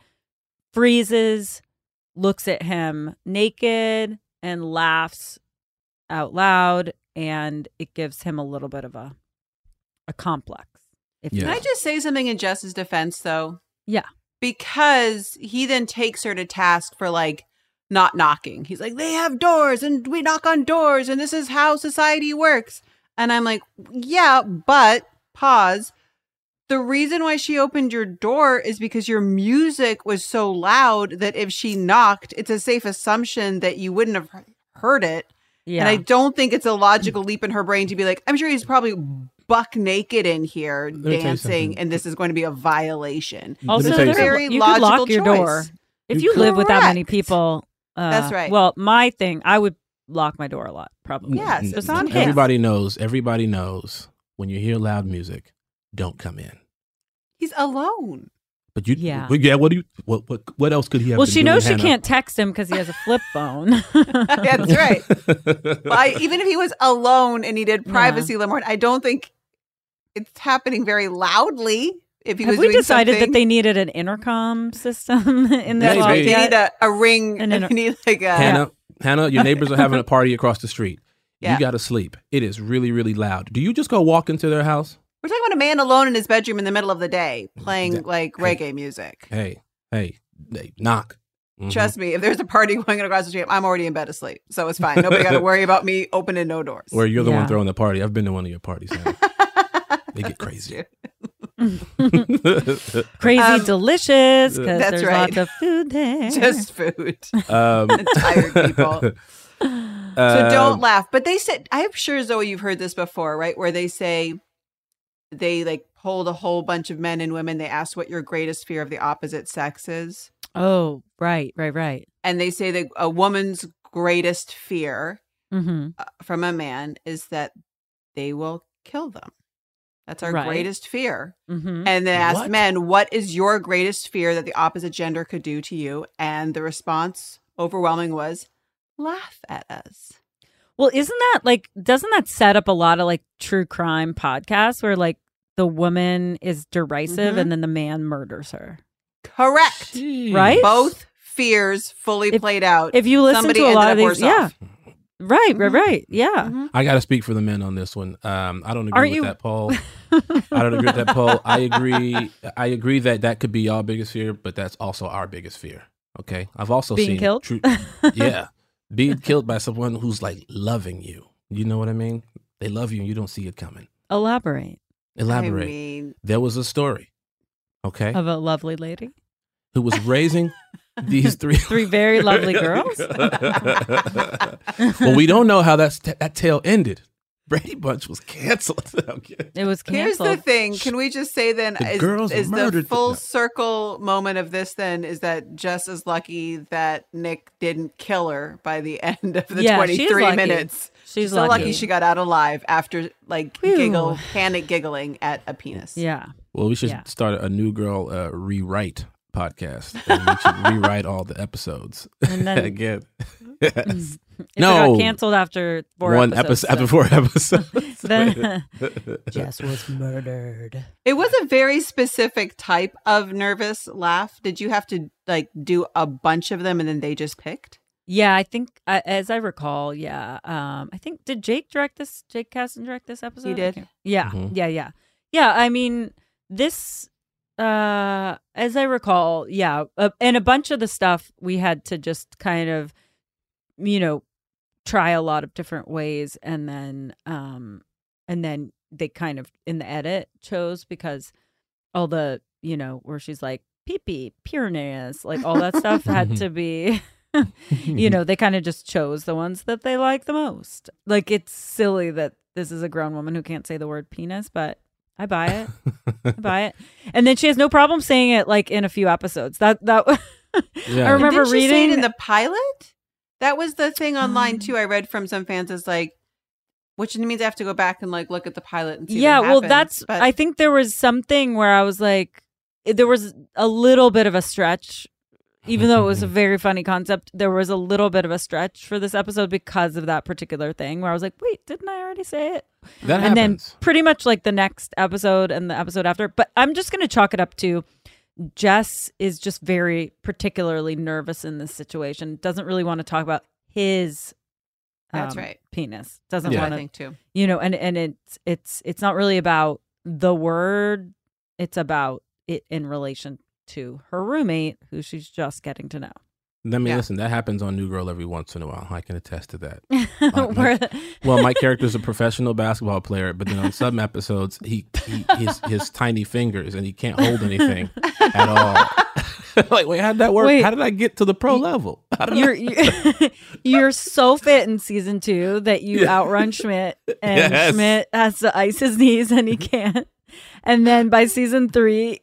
freezes, looks at him naked, and laughs out loud, and it gives him a little bit of a a complex. If you Can I will. just say something in Jess's defense, though? Yeah. Because he then takes her to task for like not knocking. He's like, they have doors and we knock on doors and this is how society works. And I'm like, yeah, but pause. The reason why she opened your door is because your music was so loud that if she knocked, it's a safe assumption that you wouldn't have heard it. Yeah. And I don't think it's a logical leap in her brain to be like, I'm sure he's probably buck naked in here me tell you dancing something. and this is going to be a violation. Also, Let me tell you there- very you could logical lock your choice. door. If You you live with that many Correct. people, uh, That's right. Well, my thing, I would lock my door a lot, probably. Yes, N- it's n- on him. Everybody knows. Everybody knows when you hear loud music, don't come in. He's alone. But you, Yeah. well, yeah. What do you? What? What? What else could he have? Well, been she doing, knows she Hannah? can't text him because he has a flip phone. That's right. Well, I, even if he was alone and he did privacy a little more, I don't think it's happening very loudly. If he Have was we doing decided something. that they needed an intercom system in this? That's right. Maybe. They need a, a ring An and inter- they need like a Hannah, Hannah, your neighbors are having a party across the street. Yeah. You got to sleep. It is really, really loud. Do you just go walk into their house? We're talking about a man alone in his bedroom in the middle of the day playing like Hey. reggae music. Hey, hey, hey, knock. Mhm. Trust me, if there's a party going on across the street, I'm already in bed asleep. So it's fine. Nobody got to worry about me opening no doors. Or you're the Yeah. one throwing the party. I've been to one of your parties. Hannah. They get crazy. Crazy Um, delicious because that's there's right. lots of food there. Just food. um, Tired people. So um, don't laugh. But they said, I'm sure, Zoe, you've heard this before, right? Where they say they like polled a whole bunch of men and women. They asked what your greatest fear of the opposite sex is. Oh, right, right, right. And they say that a woman's greatest fear Mm-hmm. uh, from a man is that they will kill them. That's our Right. greatest fear. Mm-hmm. And then ask What? men, what is your greatest fear that the opposite gender could do to you? And the response, overwhelming, was laugh at us. Well, isn't that like, doesn't that set up a lot of like true crime podcasts where like the woman is derisive Mhm. and then the man murders her? Correct. Jeez. Right? Both fears fully If- played out. If you listen Somebody to a ended lot up of these, worse yeah. off. Right, right, Mhm. right. Yeah. Mhm. I got to speak for the men on this one. Um, I don't agree Aren't with you- that poll. I don't agree with that poll. I agree. I agree that that could be y'all biggest fear, but that's also our biggest fear. Okay. I've also Being seen killed? True, yeah, being killed by someone who's like loving you. You know what I mean? They love you and you don't see it coming. Elaborate. Elaborate. I mean, There was a story. Okay. Of a lovely lady. Who was raising these three Three very lovely girls. Well, we don't know how that's that tale ended. Brady Bunch was canceled. Okay. It was here's canceled. the thing. Can we just say then, The is, girls is the murdered full them. circle moment of this then is that Jess is lucky that Nick didn't kill her by the end of the Yeah, she's twenty-three lucky. minutes. She's so lucky. lucky. she got out alive after like Phew. giggle, panic giggling at a penis. Yeah. Well, we should Yeah. start a new girl uh, rewrite podcast. And we should rewrite all the episodes And then- again. If No. it got canceled after four One episodes. episode after four episodes. Then Jess was murdered. It was a very specific type of nervous laugh. Did you have to like do a bunch of them and then they just picked? Yeah, I think uh, as I recall, yeah. Um, I think did Jake direct this? Jake Kasdan direct this episode? He did. Yeah, Mhm. yeah, yeah, yeah. I mean, this, uh, as I recall, yeah, uh, and a bunch of the stuff we had to just kind of, you know, try a lot of different ways, and then, um, and then they kind of in the edit chose because all the, you know, where she's like pee pee, pureness, like all that stuff had to be. You know, they kind of just chose the ones that they like the most. Like, it's silly that this is a grown woman who can't say the word penis, but I buy it. I buy it. And then she has no problem saying it like in a few episodes. That that Yeah. I remember Didn't she say reading it in the pilot. That was the thing online too. I read from some fans is like, which means I have to go back and like look at the pilot and see. Yeah, what well, happens. that's. But I think there was something where I was like, there was a little bit of a stretch. Even though it was a very funny concept, there was a little bit of a stretch for this episode because of that particular thing where I was like, wait, didn't I already say it? That and happens. then pretty much like the next episode and the episode after. But I'm just going to chalk it up to Jess is just very particularly nervous in this situation. Doesn't really want to talk about his That's um, right. penis. Doesn't Yeah. want I to, think too. you know, and, and it's, it's, it's not really about the word. It's about it in relation to her roommate, who she's just getting to know. I mean, Yeah. listen, that happens on New Girl every once in a while. I can attest to that. Where- my, well, my character's a professional basketball player, but then on some episodes, he, he his his tiny fingers and he can't hold anything at all. Like, wait, how did that work? Wait. How did I get to the pro level? How did You're I- you're, you're so fit in season two that you Yeah. outrun Schmidt, and Yes. Schmidt has to ice his knees and he can't. And then by season three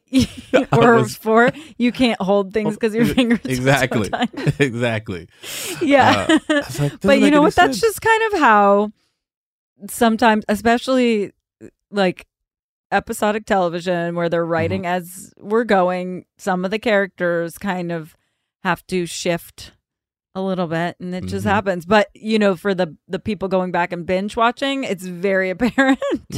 or was- four, you can't hold things because your fingers exactly, are so tiny. exactly. Yeah. Uh, I was like, But doesn't you make know any what? That's sense. just kind of how sometimes, especially like episodic television where they're writing Mm-hmm. as we're going, some of the characters kind of have to shift a little bit and it just Mhm. happens. But you know, for the the people going back and binge watching, it's very apparent.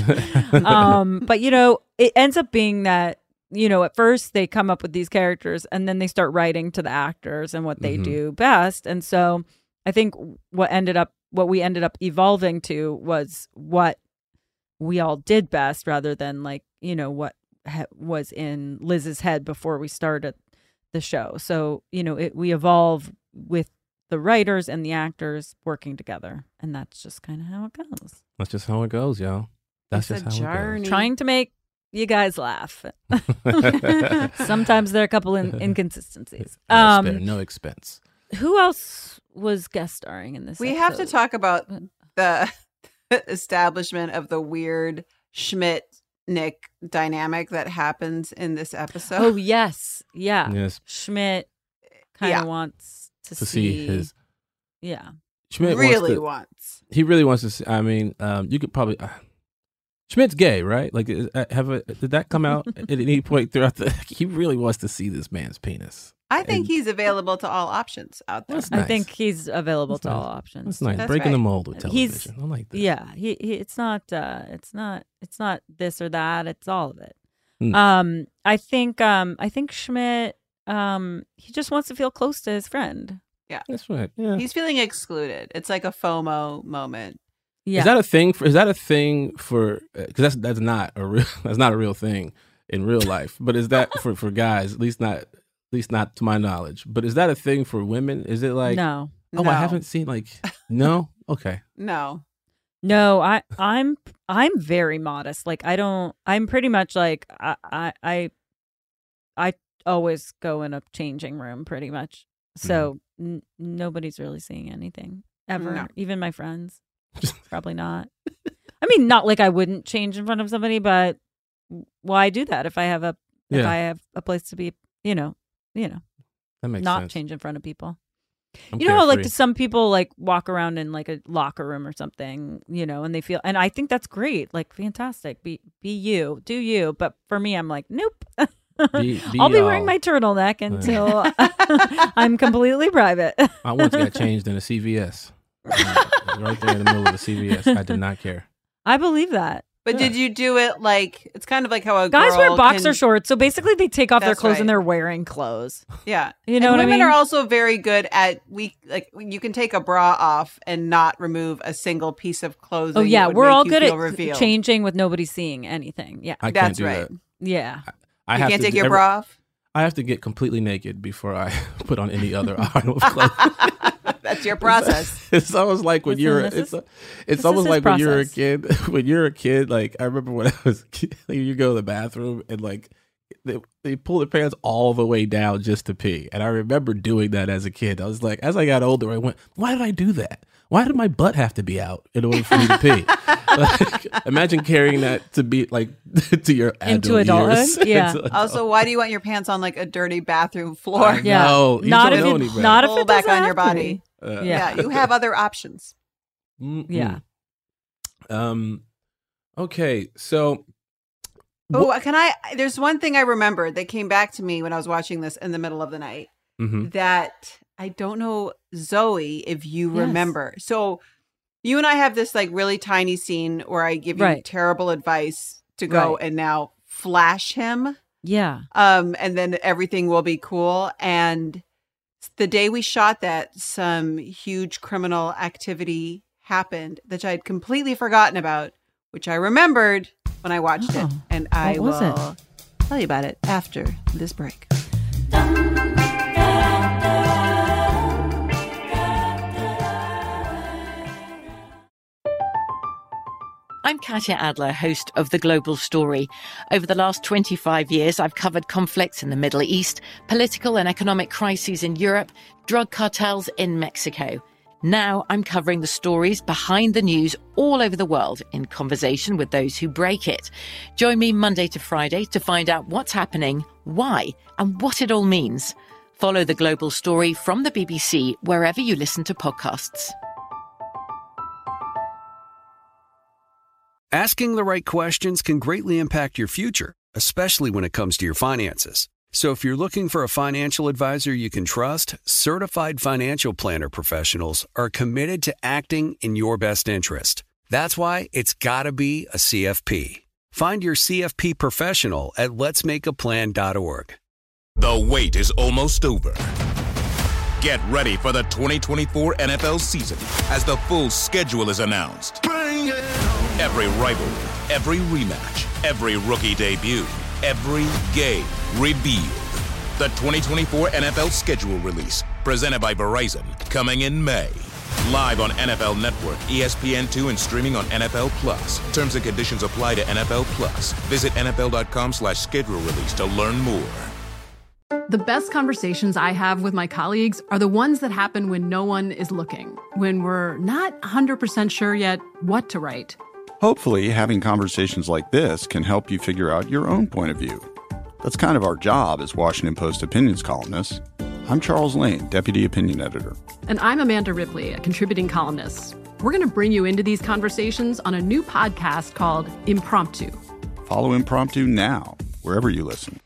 um, but you know, it ends up being that, you know, at first they come up with these characters and then they start writing to the actors and what they Mhm. do best. And so I think what ended up what we ended up evolving to was what we all did best rather than like, you know, what ha- was in Liz's head before we started the show. So, you know, it, we evolve with the writers and the actors working together. And that's just kind of how it goes. That's just how it goes, y'all. That's It's just a how it journey. goes. Trying to make you guys laugh. Sometimes there are a couple in- inconsistencies. No Um, spare, no expense. who else was guest starring in this We have to episode? talk about the establishment of the weird Schmidt Nick dynamic that happens in this episode. Oh, yes. Yeah. Yes. Schmidt kind of Yeah. wants to, To see his Yeah. Schmidt really wants, to, wants. He really wants to see. I mean, um, you could probably. Uh, Schmidt's gay, right? Like, is- uh, have a, did that come out at any point throughout the? He really wants to see this man's penis. I think And- he's available to all options out there. That's I nice. think he's available That's to nice. all options. That's nice. That's Breaking the right. mold with He's- television. I like that. Yeah, he, he it's not uh it's not it's not this or that, it's all of it. Hmm. Um I think um I think Schmidt um he just wants to feel close to his friend. Yeah. That's right. Yeah. He's feeling excluded. It's like a FOMO moment. Yeah. Is that a thing for? Is that a thing for? Because that's that's not a real. That's not a real thing in real life. But is that for for guys? At least not. At least not to my knowledge. But is that a thing for women? Is it like? No. Oh, No. I haven't seen like. No. Okay. No. No, I I'm I'm very modest. Like I don't I'm pretty much like I I I, I always go in a changing room pretty much. So n- nobody's really seeing anything ever. No. Even my friends. Probably not. I mean, not like I wouldn't change in front of somebody, but why do that if I have a if Yeah. I have a place to be, you know, you know, That makes not sense. change in front of people. I'm you know how like carefree. some people like walk around in like a locker room or something, you know, and they feel, and I think that's great, like fantastic. Be be you, do you. But for me, I'm like, nope. Be- be I'll be wearing y'all. my turtleneck until I'm completely private. I once got changed in a C V S. Uh, right there in the middle of the C V S. I did not care. I believe that. But Yeah. did you do it like it's kind of like how a Guys girl wear boxer can, shorts, so basically they take off their That's clothes right. and they're wearing clothes. Yeah, You know and what I women mean? are also very good at we like you can take a bra off and not remove a single piece of clothing. Oh yeah, that would we're make all you good feel at revealed. changing with nobody seeing anything. Yeah, I can't That's do right. that. yeah. I You have can't to take do your every- bra off. I have to get completely naked before I put on any other item of clothes. That's your process. It's almost like when Listen, you're. this It's is- a, this it's is almost his like when you're a process. kid. When you're a kid, like I remember when I was. a kid, like, you go to the bathroom and like they, they pull their pants all the way down just to pee, and I remember doing that as a kid. I was like, as I got older, I went, "Why did I do that? Why did my butt have to be out in order for me to pee?" Like, imagine carrying that to be like to your Into adult adulthood? years. Yeah. Into adult- Also, why do you want your pants on like a dirty bathroom floor? I Yeah. know. You Not don't if know it- any better. not if Pull it back doesn't on your have to body. Uh, Yeah. Yeah, you have other options. mm-mm. Yeah. Um. Okay, so Oh, can I? There's one thing I remembered that came back to me when I was watching this in the middle of the night. mhm. That I don't know, Zoe, if you Yes. remember. So you and I have this like really tiny scene where I give you Right. terrible advice to go Right. and now flash him. Yeah. Um, and then everything will be cool. And the day we shot that, some huge criminal activity happened that I had completely forgotten about, which I remembered when I watched it. Oh, And I what was it? will tell you about it after this break. I'm Katya Adler, host of The Global Story. Over the last twenty-five years, I've covered conflicts in the Middle East, political and economic crises in Europe, drug cartels in Mexico. Now I'm covering the stories behind the news all over the world in conversation with those who break it. Join me Monday to Friday to find out what's happening, why, and what it all means. Follow The Global Story from the B B C wherever you listen to podcasts. Asking the right questions can greatly impact your future, especially when it comes to your finances. So if you're looking for a financial advisor you can trust, certified financial planner professionals are committed to acting in your best interest. That's why it's got to be a C F P. Find your C F P professional at lets make a plan dot org. The wait is almost over. Get ready for the twenty twenty-four N F L season as the full schedule is announced. Every rivalry, every rematch, every rookie debut, every game revealed. The twenty twenty-four N F L schedule release, presented by Verizon, coming in May. Live on N F L Network, E S P N two, and streaming on N F L Plus. Terms and conditions apply to N F L Plus. Visit N F L dot com slash schedule release to learn more. The best conversations I have with my colleagues are the ones that happen when no one is looking, when we're not one hundred percent sure yet what to write. Hopefully, having conversations like this can help you figure out your own point of view. That's kind of our job as Washington Post opinions columnists. I'm Charles Lane, Deputy Opinion Editor. And I'm Amanda Ripley, a contributing columnist. We're going to bring you into these conversations on a new podcast called Impromptu. Follow Impromptu now, wherever you listen.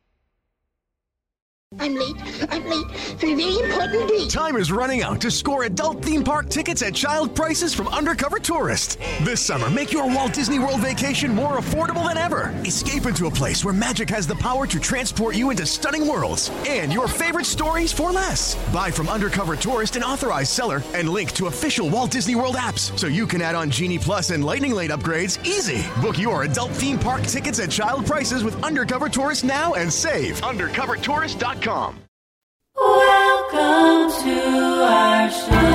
I'm late. I'm late for a very important date. Time is running out to score adult theme park tickets at child prices from Undercover Tourist. This summer, make your Walt Disney World vacation more affordable than ever. Escape into a place where magic has the power to transport you into stunning worlds and your favorite stories for less. Buy from Undercover Tourist, an authorized seller, and link to official Walt Disney World apps so you can add on Genie Plus and Lightning Lane upgrades easy. Book your adult theme park tickets at child prices with Undercover Tourist now and save. undercover tourist dot com. Welcome to our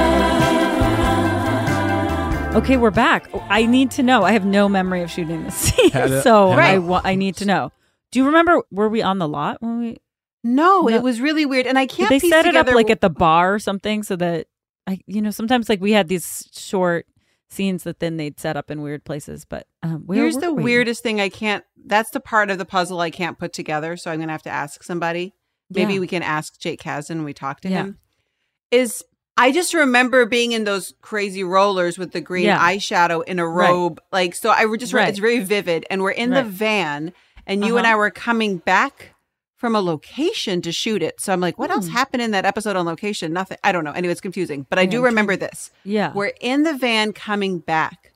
show. Okay, we're back. I need to know. I have no memory of shooting this scene, Had it- so had I it. wa- I need to know. Do you remember? Were we on the lot when we? No, No. it was really weird. And I Did can't they piece set it up together- like at the bar or something so that I, you know, sometimes like we had these short scenes that then they'd set up in weird places. But um, where Here's were the we? weirdest thing I can't, that's the part of the puzzle I can't put together. So I'm going to have to ask somebody. Maybe Yeah. we can ask Jake Kasdan when we talk to Yeah. him. Is I just remember being in those crazy rollers with the green Yeah. eyeshadow in a Right. robe. Like, so I were just, Right. it's very vivid. And we're in Right. the van and you and Uh-huh. I were coming back from a location to shoot it. So I'm like, what else Hmm. happened in that episode on location? Nothing. I don't know. Anyway, it's confusing, but I Yeah, do I'm remember trying- this. Yeah. We're in the van coming back.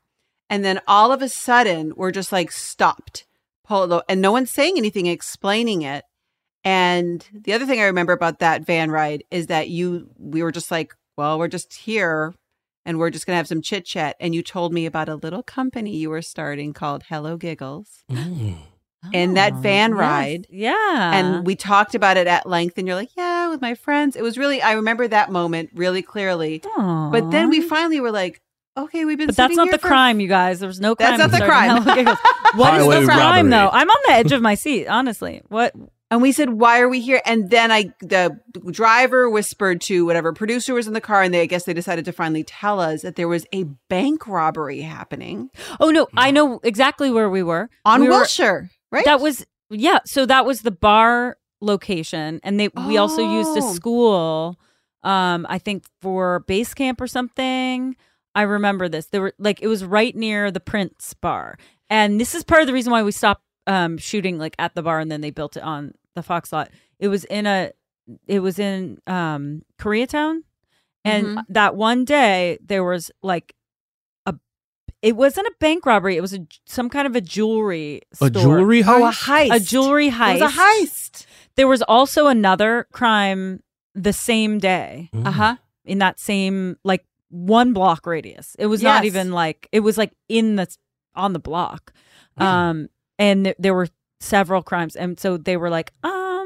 And then all of a sudden, we're just like stopped. Pull, and no one's saying anything, explaining it. And the other thing I remember about that van ride is that you, we were just like, well, we're just here and we're just going to have some chit chat. And you told me about a little company you were starting called Hello Giggles. Mm. And that van yes. ride. Yeah. And we talked about it at length. And you're like, yeah, with my friends. It was really, I remember that moment really clearly. Aww. But then we finally were like, okay, we've been But that's sitting not here the for- crime, you guys. There was no crime. That's not in the starting crime. Hello Giggles. What is Highway the crime, robbery. though? I'm on the edge of my seat, honestly. What? And we said, why are we here? And then I, the driver whispered to whatever producer was in the car, and they, I guess they decided to finally tell us that there was a bank robbery happening. Oh, no, I know exactly where we were. On we were, Wilshire, right? That was, yeah. So that was the bar location. And they we also used a Oh. school, um, I think for base camp or something. I remember this. There were like, it was right near the Prince bar. And this is part of the reason why we stopped um, shooting like at the bar and then they built it on the Fox lot. It was in a, it was in um, Koreatown. And Mhm. that one day there was like a, it wasn't a bank robbery. It was a, some kind of a jewelry store. A jewelry heist? Oh, a heist. A jewelry heist. It was a heist. There was also another crime the same day. Mm. Uh-huh. In that same, like, one block radius. It was not Yes. even like, it was like in the, on the block. Um, and th- there were several crimes. And so they were like,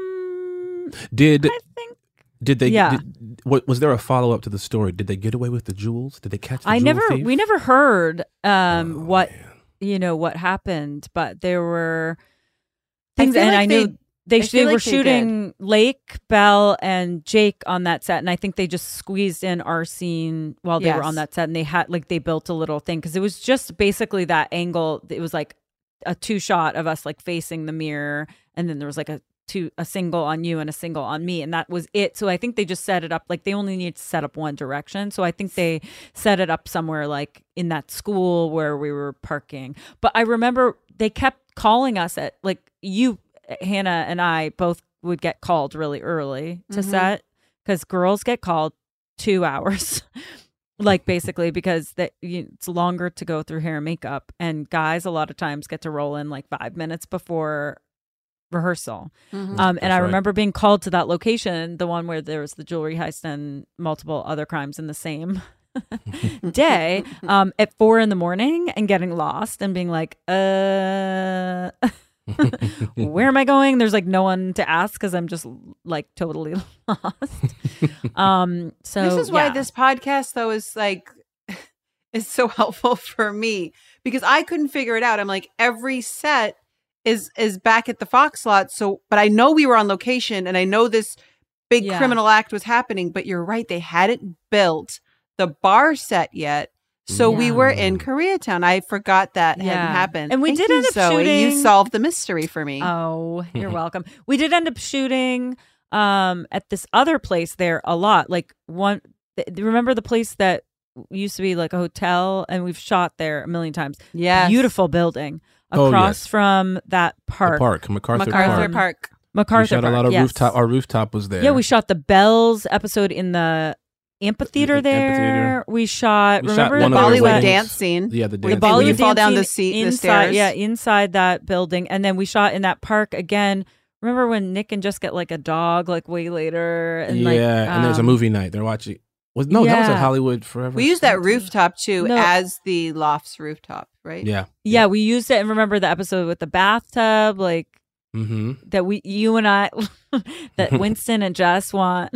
um, Did I think, did they? Yeah. Did, what, was there a follow up to the story? Did they get away with the jewels? Did they catch the I jewel never, thief? we never heard, um, Oh, what, man. you know, what happened, but there were I things, feel and like I knew they- they, I they feel were like they shooting Lake, Bell, and Jake on that set, and I think they just squeezed in our scene while they were Yes. on that set, and they had like they built a little thing because it was just basically that angle. It was like a two shot of us like facing the mirror, and then there was like a two a single on you and a single on me, and that was it. So I think they just set it up like they only needed to set up one direction. So I think they set it up somewhere like in that school where we were parking. But I remember they kept calling us at like you. Hannah and I both would get called really early to Mhm. set because girls get called two hours, like basically because that you, it's longer to go through hair and makeup, and guys a lot of times get to roll in like five minutes before rehearsal. Mhm. Um, and That's I right. remember being called to that location, the one where there was the jewelry heist and multiple other crimes in the same day, um, at four in the morning, and getting lost and being like, uh. where am I going? There's like no one to ask because I'm just like totally lost. Um, so this is why yeah. this podcast though is like is so helpful for me because I couldn't figure it out. I'm like every set is is back at the Fox lot. So, but I know we were on location and I know this big Yeah. criminal act was happening. But you're right; they hadn't built the bar set yet. So we Yeah. were in Koreatown. I forgot that Yeah. hadn't happened. And we Thank did you, end up Zoe. You shooting- solved the mystery for me. Oh, you're welcome. We did end up shooting um at this other place there a lot. Like one, th- remember the place that used to be like a hotel, and we've shot there a million times. Yes. Beautiful building Oh, across yes. from that park. The park, MacArthur, MacArthur Park. Park. MacArthur We shot Park, a lot of yes. rooftop. Our rooftop was there. Yeah, we shot the Bells episode in the amphitheater The there. amphitheater. We shot, We shot remember one the of their Bollywood weddings. dance scene. Yeah, the Where dance. the Bollywood scene. you fall down the dancing seat, the inside, stairs. yeah, inside that building, and then we shot in that park again. Remember when Nick and Jess get like a dog like way later, and yeah, like, and there's a um, movie night. They're watching. Was no, that was Yeah. at Hollywood Forever. We used that rooftop too No. as the loft's rooftop, right? Yeah. Yeah, we used it, and remember the episode with the bathtub, like Mm-hmm. that we, you and I, that Winston and Jess want.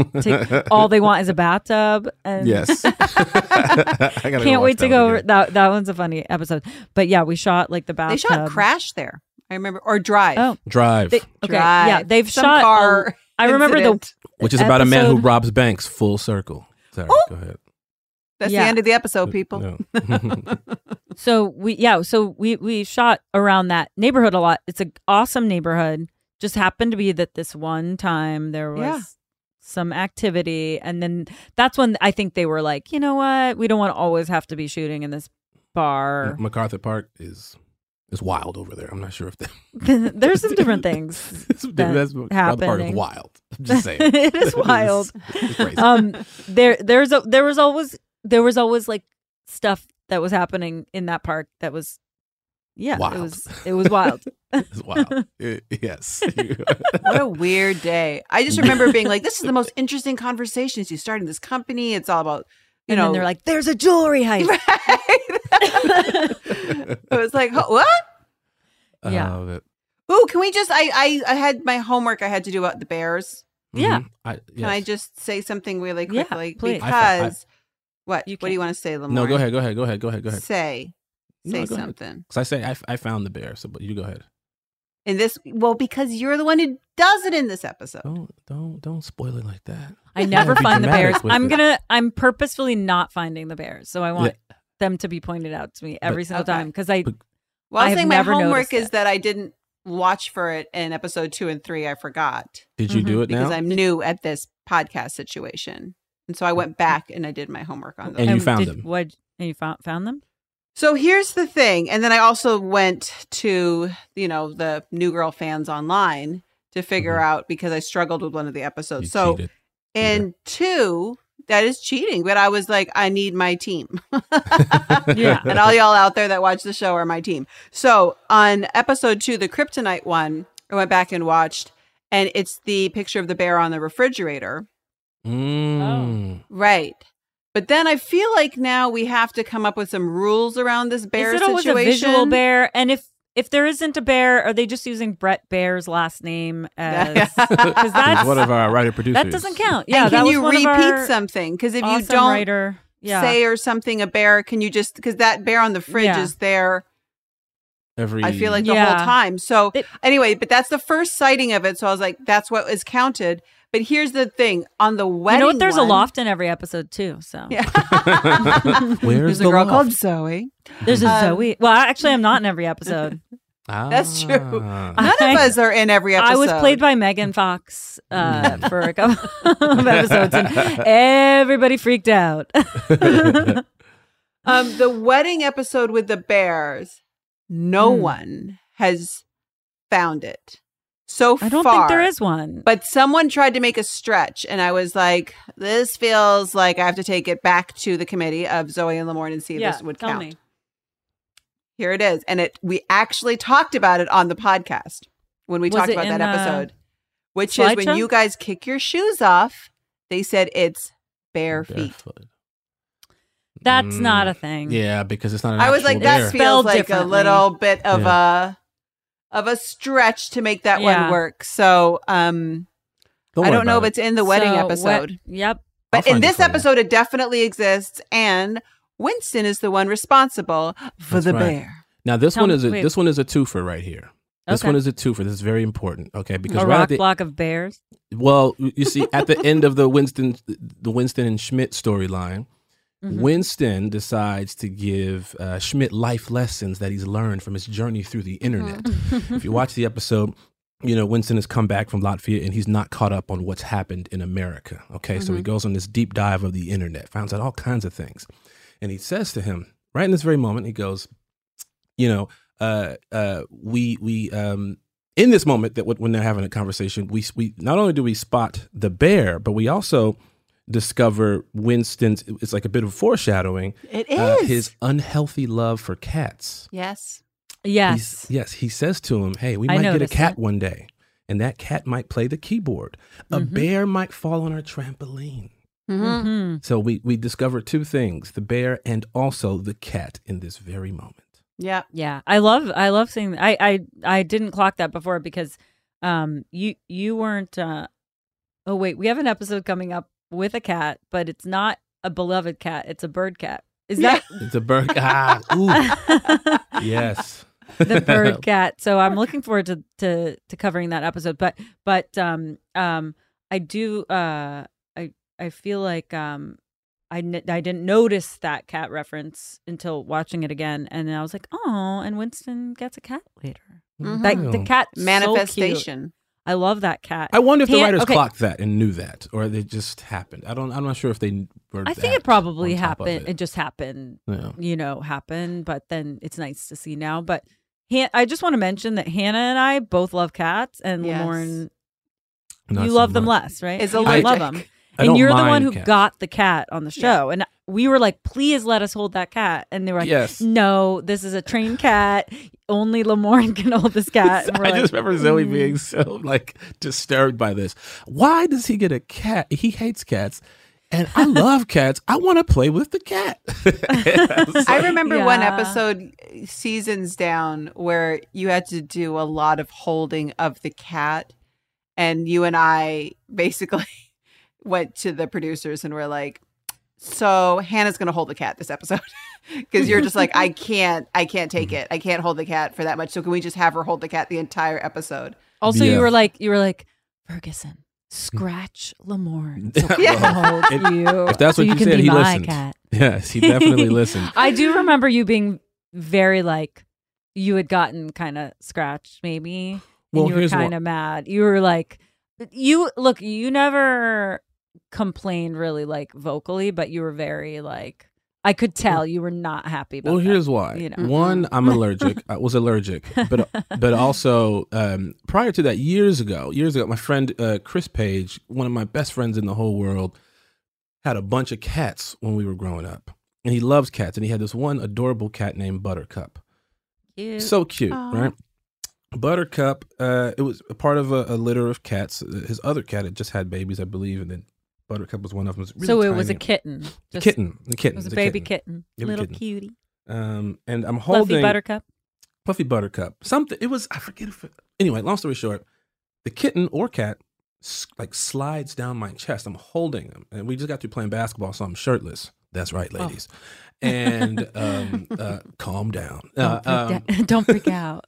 to, all they want is a bathtub. And Yes. I gotta go can't watch wait to that go. one over again. That that one's a funny episode. But yeah, we shot like the They bathtub. shot Crash there. I remember, or Drive. Oh, Drive, they, okay, Drive. yeah, they've Some shot. car a- I remember incident. the which is about a man who episode- robs banks. Full circle. Sorry, Oh. go ahead. That's Yeah. the end of the episode, people. No. So we yeah, so we we shot around that neighborhood a lot. It's an awesome neighborhood. Just happened to be that this one time there was Yeah. some activity, and then that's when I think they were like, you know what, we don't want to always have to be shooting in this bar. MacArthur Park is is wild over there. I'm not sure if that. There's some different things It's- that that's MacArthur Park is happening. wild. I'm just saying. It is wild. It's crazy. um, there there's a there was always there was always like stuff that was happening in that park. That was, yeah, Wild. it was it was wild. It's wild. It- yes. What a weird day. I just remember being like, this is the most interesting conversations. You starting this company. It's all about, you And know. then they're like, there's a jewelry heist. I was like, "Huh, what? Yeah. Uh, but- Ooh, can we just, I, I, I had my homework I had to do about the Bears. Yeah. Mhm. I, Can I yes. just say something really Yeah, quickly? please. I fa- I- Because, what? You What do you want to say, Lamar? No, go ahead. Go ahead. Go ahead. Go ahead. Go ahead. Say. No, Say go ahead. something. Because I say I, f- I found the bear. So, but you go ahead. In this, well, because you're the one who does it in this episode. Don't don't don't spoil it like that. I never Be find the dramatic bears. with I'm it. gonna. I'm purposefully not finding the bears, so I want Yeah. them to be pointed out to me every single Okay. time because I. But- Well, I I was have saying my never homework noticed is it. that I didn't watch for it in episode two and three. I forgot Did you do it because now? I'm new at this podcast situation. And so I went back and I did my homework on them. And you found did, them. What? And you found found them? So here's the thing. And then I also went to, you know, the New Girl fans online to figure Mhm. out because I struggled with one of the episodes. You so cheated. in two, that is cheating. But I was like, I need my team. Yeah. And all y'all out there that watch the show are my team. So on episode two, the Kryptonite one, I went back and watched, and it's the picture of the bear on the refrigerator. Mm. Right. But then I feel like now we have to come up with some rules around this bear Is it always situation. a visual bear? And if if there isn't a bear, are they just using Brett Bear's last name as? Because He's that's one of our writer producers. that doesn't count. Yeah, and that can was you one repeat of our something? Because if you awesome don't writer, yeah. say or something a bear, can you just, because that bear on the fridge Yeah. is there, Every I feel like the Yeah. whole time. So It- anyway, but that's the first sighting of it. So I was like, that's what is counted. But here's the thing on the wedding. You know what? There's one, a loft in every episode too. So Yeah. Where's There's a the girl loft? called Zoe. there's a Um, Zoe. Well, actually, I'm not in every episode. That's true. Ah. None of us are in every episode. I was played by Megan Fox uh, for a couple of episodes, and everybody freaked out. um the wedding episode with the bears. No Hmm. one has found it so I don't far. think there is one. But someone tried to make a stretch, and I was like, "This feels like I have to take it back to the committee of Zoe and Lamorne and see if yeah, this would tell count." me. Here it is, and it we actually talked about it on the podcast when we Was talked it about in that the episode, which is when slideshow? you guys kick your shoes off. They said it's bare feet. Barefoot. That's Mm. not a thing. Yeah, because it's not an I was like, actual that bear. feels Spelled like a differently. little bit of Yeah. a of a stretch to make that Yeah. one work. So, um, Don't I worry don't know if about it's in the wedding So, episode. what- yep. But I'll in find it this for you. episode, it definitely exists, and Winston is the one responsible for That's the right. bear. Now this Tell one me- is a wait. this one is a twofer right here. This Okay. one is a twofer. This is very important. Okay, because A right rock at the, block of bears. well, you see, at the end of the Winston the Winston and Schmidt storyline, Mhm. Winston decides to give uh, Schmidt life lessons that he's learned from his journey through the internet. If you watch the episode, you know, Winston has come back from Latvia and he's not caught up on what's happened in America. Okay, so he Mhm. goes on this deep dive of the internet, finds out all kinds of things. And he says to him, right in this very moment, he goes, you know, uh, uh, we, we, um, in this moment that w- when they're having a conversation, we, we, not only do we spot the bear, but we also discover Winston's, it's like a bit of foreshadowing, It uh, is. his unhealthy love for cats. Yes. Yes. He's, yes, he says to him, hey, we I might get a noticed cat that. one day, and that cat might play the keyboard. A Mhm. bear might fall on our trampoline. Mm-hmm. Mhm. So we, we discover two things, the bear and also the cat in this very moment. Yeah. Yeah, I love I love seeing. I I I didn't clock that before because um you you weren't. Uh, oh wait, we have an episode coming up with a cat, but it's not a beloved cat. It's a bird cat. Is that It's a bird. ah, ooh, yes. the bird cat? So I'm looking forward to, to to covering that episode. But but um um I do uh I I feel like um. I, n- I didn't notice that cat reference until watching it again, and then I was like, "Oh!" And Winston gets a cat later. Mhm. Like the cat Manifestation. I love that cat. I wonder if the Han- writers okay, clocked that and knew that, or they just happened. I don't. I'm not sure if they were. I think that it probably on top of happened. It. It. just happened. Yeah. You know, happened. But then it's nice to see now. But Han- I just want to mention that Hannah and I both love cats, and Yes. Lamorne, Not you so love them much. less, right? Is You allergic. love them. I and don't you're the mind one who cats. got the cat on the show. And we were like, please let us hold that cat. And they were like, Yes. no, this is a trained cat. Only Lamorne can hold this cat. And we're I like, just remember Zoe "Mm." being so like disturbed by this. Why does he get a cat? He hates cats. And I love cats. I want to play with the cat. I, I remember Yeah. one episode, seasons down, where you had to do a lot of holding of the cat. And you and I basically went to the producers and were like, so Hannah's going to hold the cat this episode. Because you're just like, I can't, I can't take it. I can't hold the cat for that much. So can we just have her hold the cat the entire episode? Also, Yeah. you were like, you were like, Ferguson, scratch Lamorne. So Yeah. I'll hold you. If that's so what you can said, be he my listened. cat. Yes, he definitely listened. I do remember you being very like, you had gotten kind of scratched maybe. And Well, you were here's kind what- of mad. You were like, you look, you never complained really like vocally, but you were very like, I could tell you were not happy about Well, that, here's why. you know? One, I'm allergic. I was allergic, but but also um, prior to that, years ago, years ago, my friend uh, Chris Page, one of my best friends in the whole world, had a bunch of cats when we were growing up, and he loves cats, and he had this one adorable cat named Buttercup. Cute. So cute, Aw. right? Buttercup, uh, it was a part of a, a litter of cats. His other cat had just had babies, I believe, and then Buttercup was one of them. It was really So it was a tiny. kitten. The Just- kitten. The kitten. It was a the baby kitten. Baby Little kitten. cutie. Um, and I'm Fluffy holding Buttercup. Fluffy Buttercup. Something. It was. I forget if. It, anyway, long story short, the kitten or cat s- like slides down my chest. I'm holding him, and we just got through playing basketball, so I'm shirtless. That's right, ladies. And um, uh, calm down. Uh, Don't freak, um, da- don't freak out.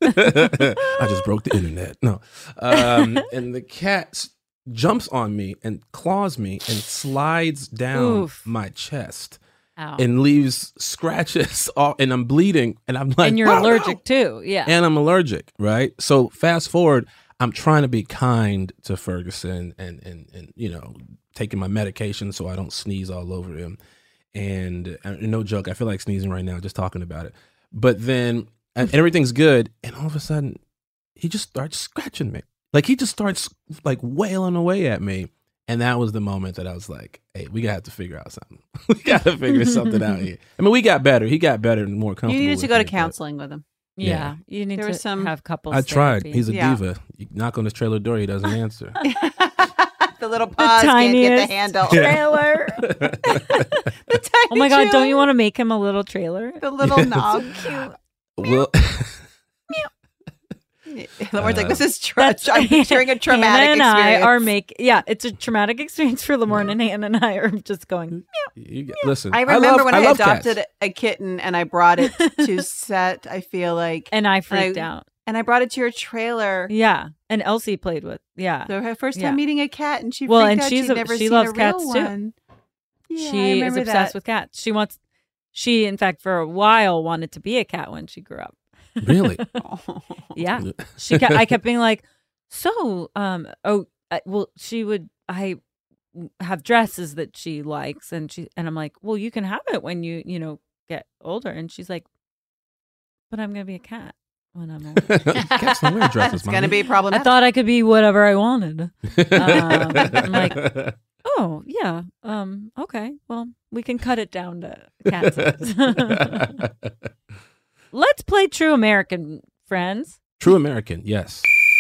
I just broke the internet. No. Um, and the cat s- jumps on me and claws me and slides down Oof. my chest Ow. and leaves scratches off, and I'm bleeding. And I'm like, and you're "Wow, allergic wow." too. Yeah. And I'm allergic, right? So fast forward, I'm trying to be kind to Ferguson and, and, and you know, taking my medication so I don't sneeze all over him. And, and no joke, I feel like sneezing right now just talking about it. But then and everything's good, and all of a sudden, he just starts scratching me. Like he just starts like wailing away at me. And that was the moment that I was like, hey, we gotta have to figure out something. we gotta figure something out here. I mean, we got better. He got better and more comfortable. You needed to with go to me, but counseling with him. Yeah. Yeah. You need There to was some- have couples. I tried. therapy. He's a Yeah. diva. You knock on his trailer door, he doesn't answer. The little paws can't get the tiniest handle. trailer. The tiny Oh my God, don't trailer. you want to make him a little trailer? The little Yes. knob. Well, Lamorne's like, Uh, this is tra- I'm sharing a traumatic Hannah and experience. I are make yeah, it's a traumatic experience for Lamorne, and Hannah and I are just going. you, get- listen. I remember love, when I, love adopted cats. a kitten and I brought it to set, I feel like. And I freaked I- out. And I brought it to your trailer. Yeah, and Elsie played with. Yeah, So her first time Yeah. meeting a cat, and she Well, freaked and out. she's She'd a- never she seen loves a real cats, too. one. Yeah, I she is remember obsessed that. with cats. She wants. She, in fact, for a while wanted to be a cat when she grew up. Really? Yeah, she. Kept, I kept being like, so, um, oh, uh, well, she would. I have dresses that she likes, and she and I'm like, well, you can have it when you, you know, get older. And she's like, but I'm gonna be a cat when I'm older. Cats don't wear dresses. It's going to be I problematic. thought I could be whatever I wanted. Um, I'm like, oh yeah, um, okay. Well, we can cut it down to cat size. Let's play True American, friends. True American, yes.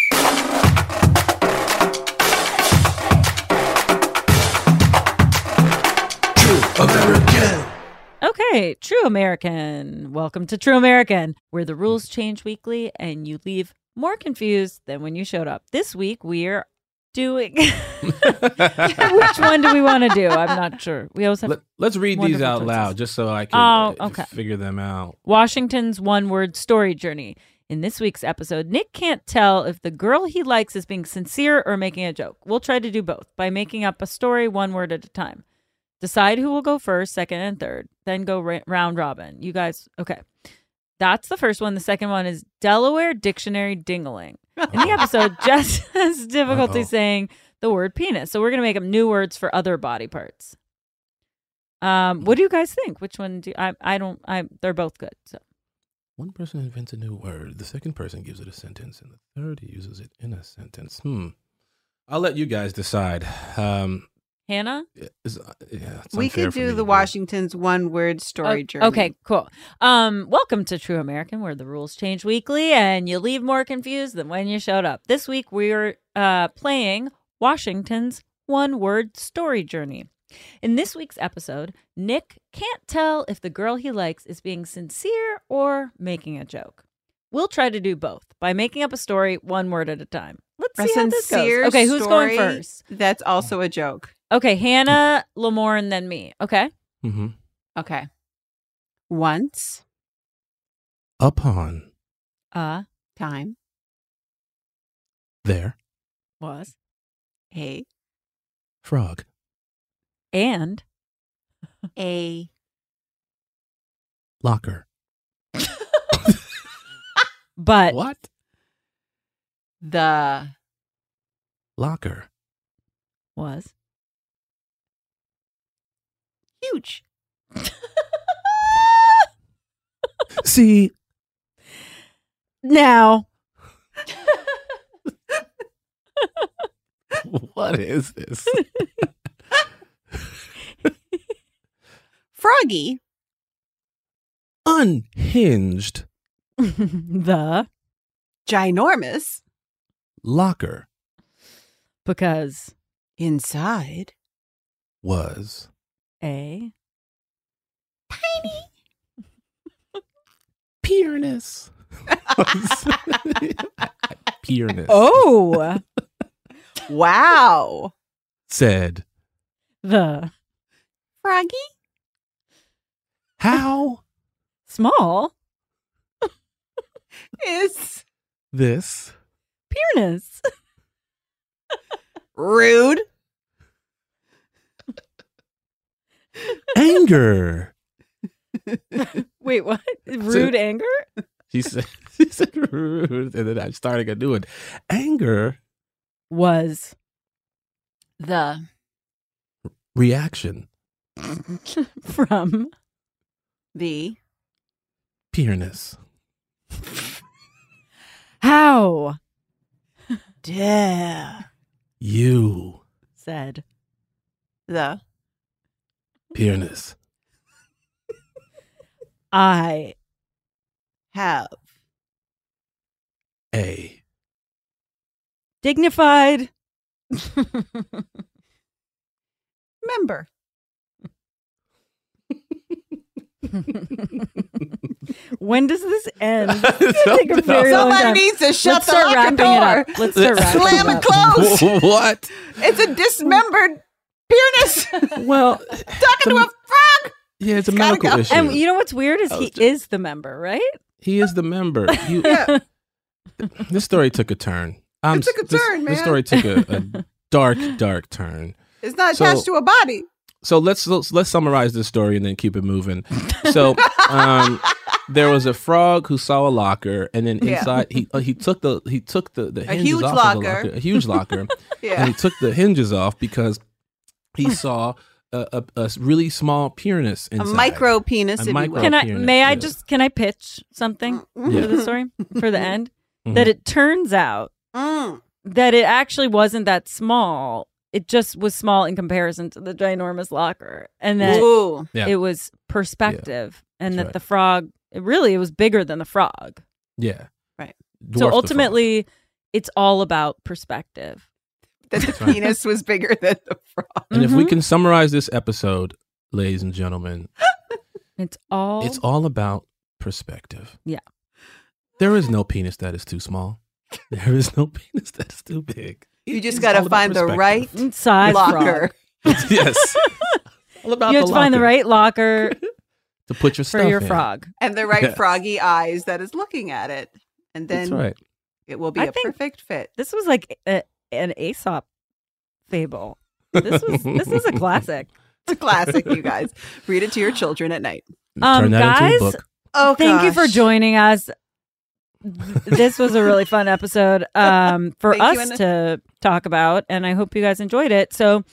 American. Okay, True American. Welcome to True American, where the rules change weekly and you leave more confused than when you showed up. This week we're doing which one do we want to do? I'm not sure. We also have Let, us read these wonderful out choices. loud just so I can Oh, uh, okay. figure them out. Washington's one-word story journey. In this week's episode, Nick can't tell if the girl he likes is being sincere or making a joke. We'll try to do both by making up a story one word at a time. Decide who will go first, second, and third. Then go ra- round robin. You guys, okay. That's the first one. The second one is Delaware Dictionary Dingling. In the episode, Jess has difficulty Uh-oh. saying the word penis. So we're going to make up new words for other body parts. Um, what do you guys think? Which one do you, I? I don't. I. They're both good. So. One person invents a new word. The second person gives it a sentence, and the third uses it in a sentence. Hmm. I'll let you guys decide. Um, Hannah? It's, uh, yeah, it's We unfair could for me do to the Washington's one word story Oh, journey. Okay, cool. Um, welcome to True American, where the rules change weekly and you leave more confused than when you showed up. This week we're uh, playing Washington's one word story journey. In this week's episode, Nick can't tell if the girl he likes is being sincere or making a joke. We'll try to do both by making up a story one word at a time. Let's A see how this goes. sincere Okay, who's going story first? That's also a joke. Okay, Hannah, Lamore, and then me. Okay. Mm-hmm. Okay. Once Upon Uh, time there was a frog and a locker. but What? the Locker. was huge. See, now. what is this? Froggy Unhinged the ginormous locker because inside was a Peerness. Peerness. oh wow Said, the froggy how small is this peerness rude anger. Wait, what? Rude anger? She said, she said rude, and then I'm starting a new one. Anger Was the reaction from the peerness. how dare You said the peerness. I have A dignified member. When does this end? It's gonna take a very long Somebody time. needs to shut Let's the start locker wrapping door. it up. Let's start wrapping Slam it it up. close. What? It's a dismembered peerness. Well, talking to a frog. Yeah, it's a Gotta medical go. issue. And you know what's weird is I he was just- is the member, right? He is the member. You, Yeah. This story took a turn. I'm, It took a this, turn, This man. story took a, a dark, dark turn. It's not So- attached to a body. So let's, let's let's summarize this story and then keep it moving. So um, there was a frog who saw a locker, and then Yeah. inside he uh, he took the he took the, the A hinges huge off of the locker. locker, a huge locker, Yeah. and he took the hinges off because he saw a, a, a really small peerness A inside. micro penis, A if you micro will. Can I? peerness, May I yeah. just? Can I pitch something Yeah. for the story for the end? Mhm. That it turns out Mm. that it actually wasn't that small. It just was small in comparison to the ginormous locker, and that Ooh. Yeah. it was perspective, and That's that right. the frog. It really, it was bigger than the frog. Yeah. Right. Dwarfed So the frog. ultimately, it's all about perspective. That the That's right. penis was bigger than the frog. And if we Mhm. can summarize this episode, ladies and gentlemen, It's all. it's all about perspective. Yeah. There is no penis that is too small. There is no penis that is too big. You just It's got to all about find the perspective. right size locker. frog. Yes. All about You have the to find the locker right locker to put your for stuff your in. frog. and the right Yes. froggy eyes that is looking at it. And then That's right. it will be I a think- perfect fit. This was like a, an Aesop fable. This was this is a classic. It's a classic, you guys. Read it to your children at night. Um, Turn that guys, into a book. Oh, Thank you for gosh. joining us. This was a really fun episode um, for Thank you, us and- to talk about, and I hope you guys enjoyed it. So,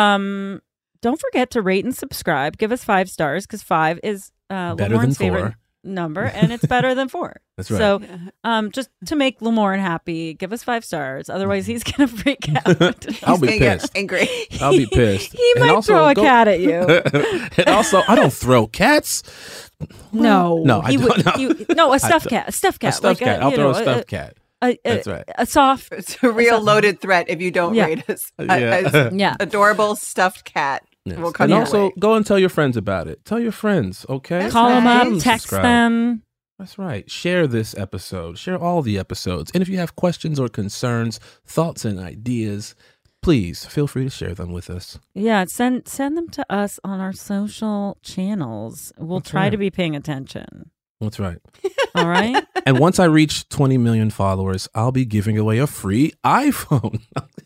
um, don't forget to rate and subscribe. Give us five stars because five is uh, Better than Lamore's favorite. four. number, and it's better than four. That's right. So, um, just to make Lamorne happy, give us five stars. Otherwise, he's gonna freak out. I'll be pissed. Angry. I'll be pissed. He And might also throw a go- cat at you. And also, I don't throw cats. No, No, I he don't. would- No. you- no, a stuffed I- cat, a stuffed cat, A stuffed like cat. a, I'll you throw know, a stuffed cat. A, a, That's right. a soft. It's a real loaded threat if you don't Yeah. rate us. A- Yeah. a Yeah. adorable stuffed cat Yes. will come And your also, way. go and tell your friends about it. Tell your friends, okay? That's Call them right. up, text Subscribe. them. That's right. Share this episode. Share all the episodes. And if you have questions or concerns, thoughts and ideas, please feel free to share them with us. Yeah, send send them to us on our social channels. We'll That's try right. to be paying attention. That's right. All right. And once I reach twenty million followers, I'll be giving away a free iPhone.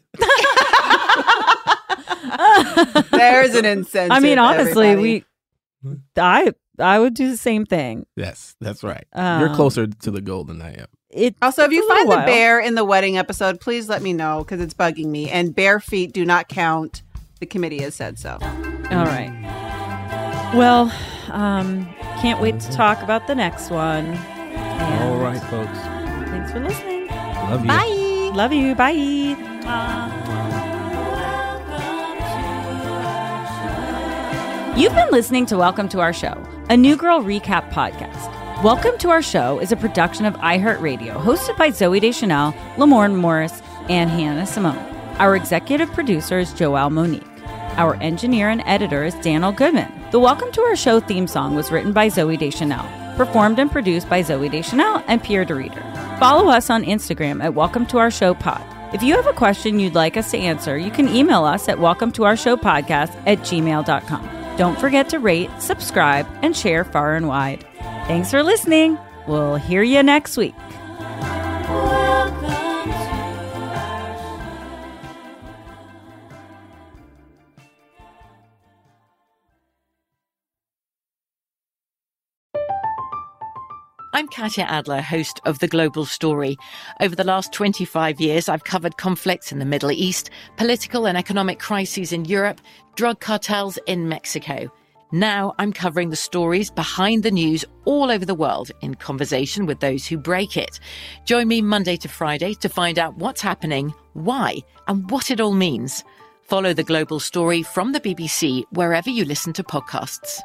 There's an incentive. I mean, honestly, everybody. we, I, I would do the same thing. Yes, that's right. Um, You're closer to the goal than I am. It Also, if took you a little find the while. bear in the wedding episode, please let me know because it's bugging me. And bare feet do not count. The committee has said so. All right. Well, um, can't wait to talk about the next one. And All right, folks. Thanks for listening. Love you. Bye. Love you. Bye. You've been listening to Welcome to Our Show, a New Girl recap podcast. Welcome to Our Show is a production of iHeartRadio, hosted by Zoe Deschanel, Lamorne Morris, and Hannah Simone. Our executive producer is Joelle Monique. Our engineer and editor is Daniel Goodman. The Welcome to Our Show theme song was written by Zoe Deschanel, performed and produced by Zoe Deschanel and Pierre DeReader. Follow us on Instagram at Welcome to Our Show Pod. If you have a question you'd like us to answer, you can email us at welcome to our show podcast at gmail dot com. Don't forget to rate, subscribe, and share far and wide. Thanks for listening. We'll hear you next week. I'm Katya Adler, host of The Global Story. Over the last twenty-five years, I've covered conflicts in the Middle East, political and economic crises in Europe, drug cartels in Mexico. Now I'm covering the stories behind the news all over the world in conversation with those who break it. Join me Monday to Friday to find out what's happening, why, and what it all means. Follow The Global Story from the B B C wherever you listen to podcasts.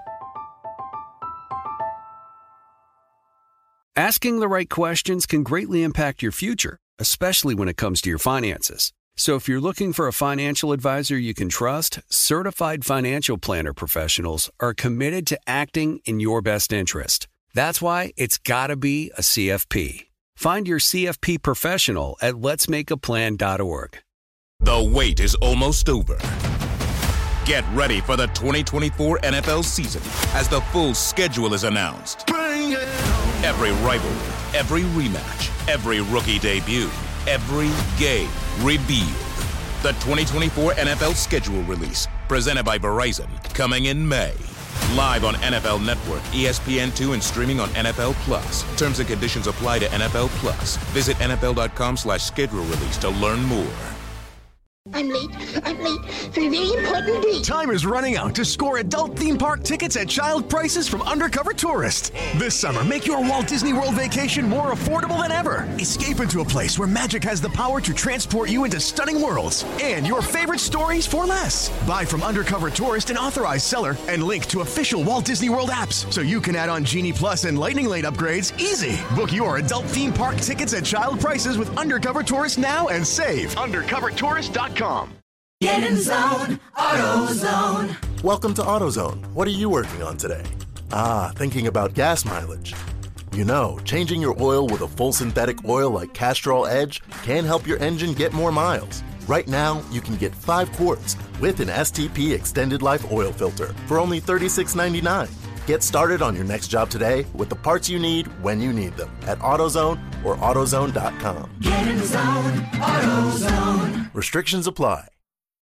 Asking the right questions can greatly impact your future, especially when it comes to your finances. So if you're looking for a financial advisor you can trust, certified financial planner professionals are committed to acting in your best interest. That's why it's got to be a C F P. Find your C F P professional at lets make a plan dot org. The wait is almost over. Get ready for the twenty twenty-four N F L season as the full schedule is announced. Every rivalry, every rematch, every rookie debut, every game revealed. The twenty twenty-four N F L schedule release, presented by Verizon, coming in May. Live on N F L Network, E S P N two, and streaming on N F L Plus. Terms and conditions apply to N F L Plus. Visit N F L dot com slash schedule release to learn more. I'm late. I'm late for a very important date. Time is running out to score adult theme park tickets at child prices from Undercover Tourist. This summer, make your Walt Disney World vacation more affordable than ever. Escape into a place where magic has the power to transport you into stunning worlds and your favorite stories for less. Buy from Undercover Tourist, an authorized seller, and link to official Walt Disney World apps so you can add on Genie Plus and Lightning Lane upgrades easy. Book your adult theme park tickets at child prices with Undercover Tourist now and save. undercover tourist dot com. Get in zone, AutoZone. Welcome to AutoZone. What are you working on today? Ah, thinking about gas mileage. You know, changing your oil with a full synthetic oil like Castrol Edge can help your engine get more miles. Right now, you can get five quarts with an S T P Extended Life Oil Filter for only thirty-six ninety-nine. Get started on your next job today with the parts you need when you need them at AutoZone or AutoZone dot com. Get in zone, AutoZone. Restrictions apply.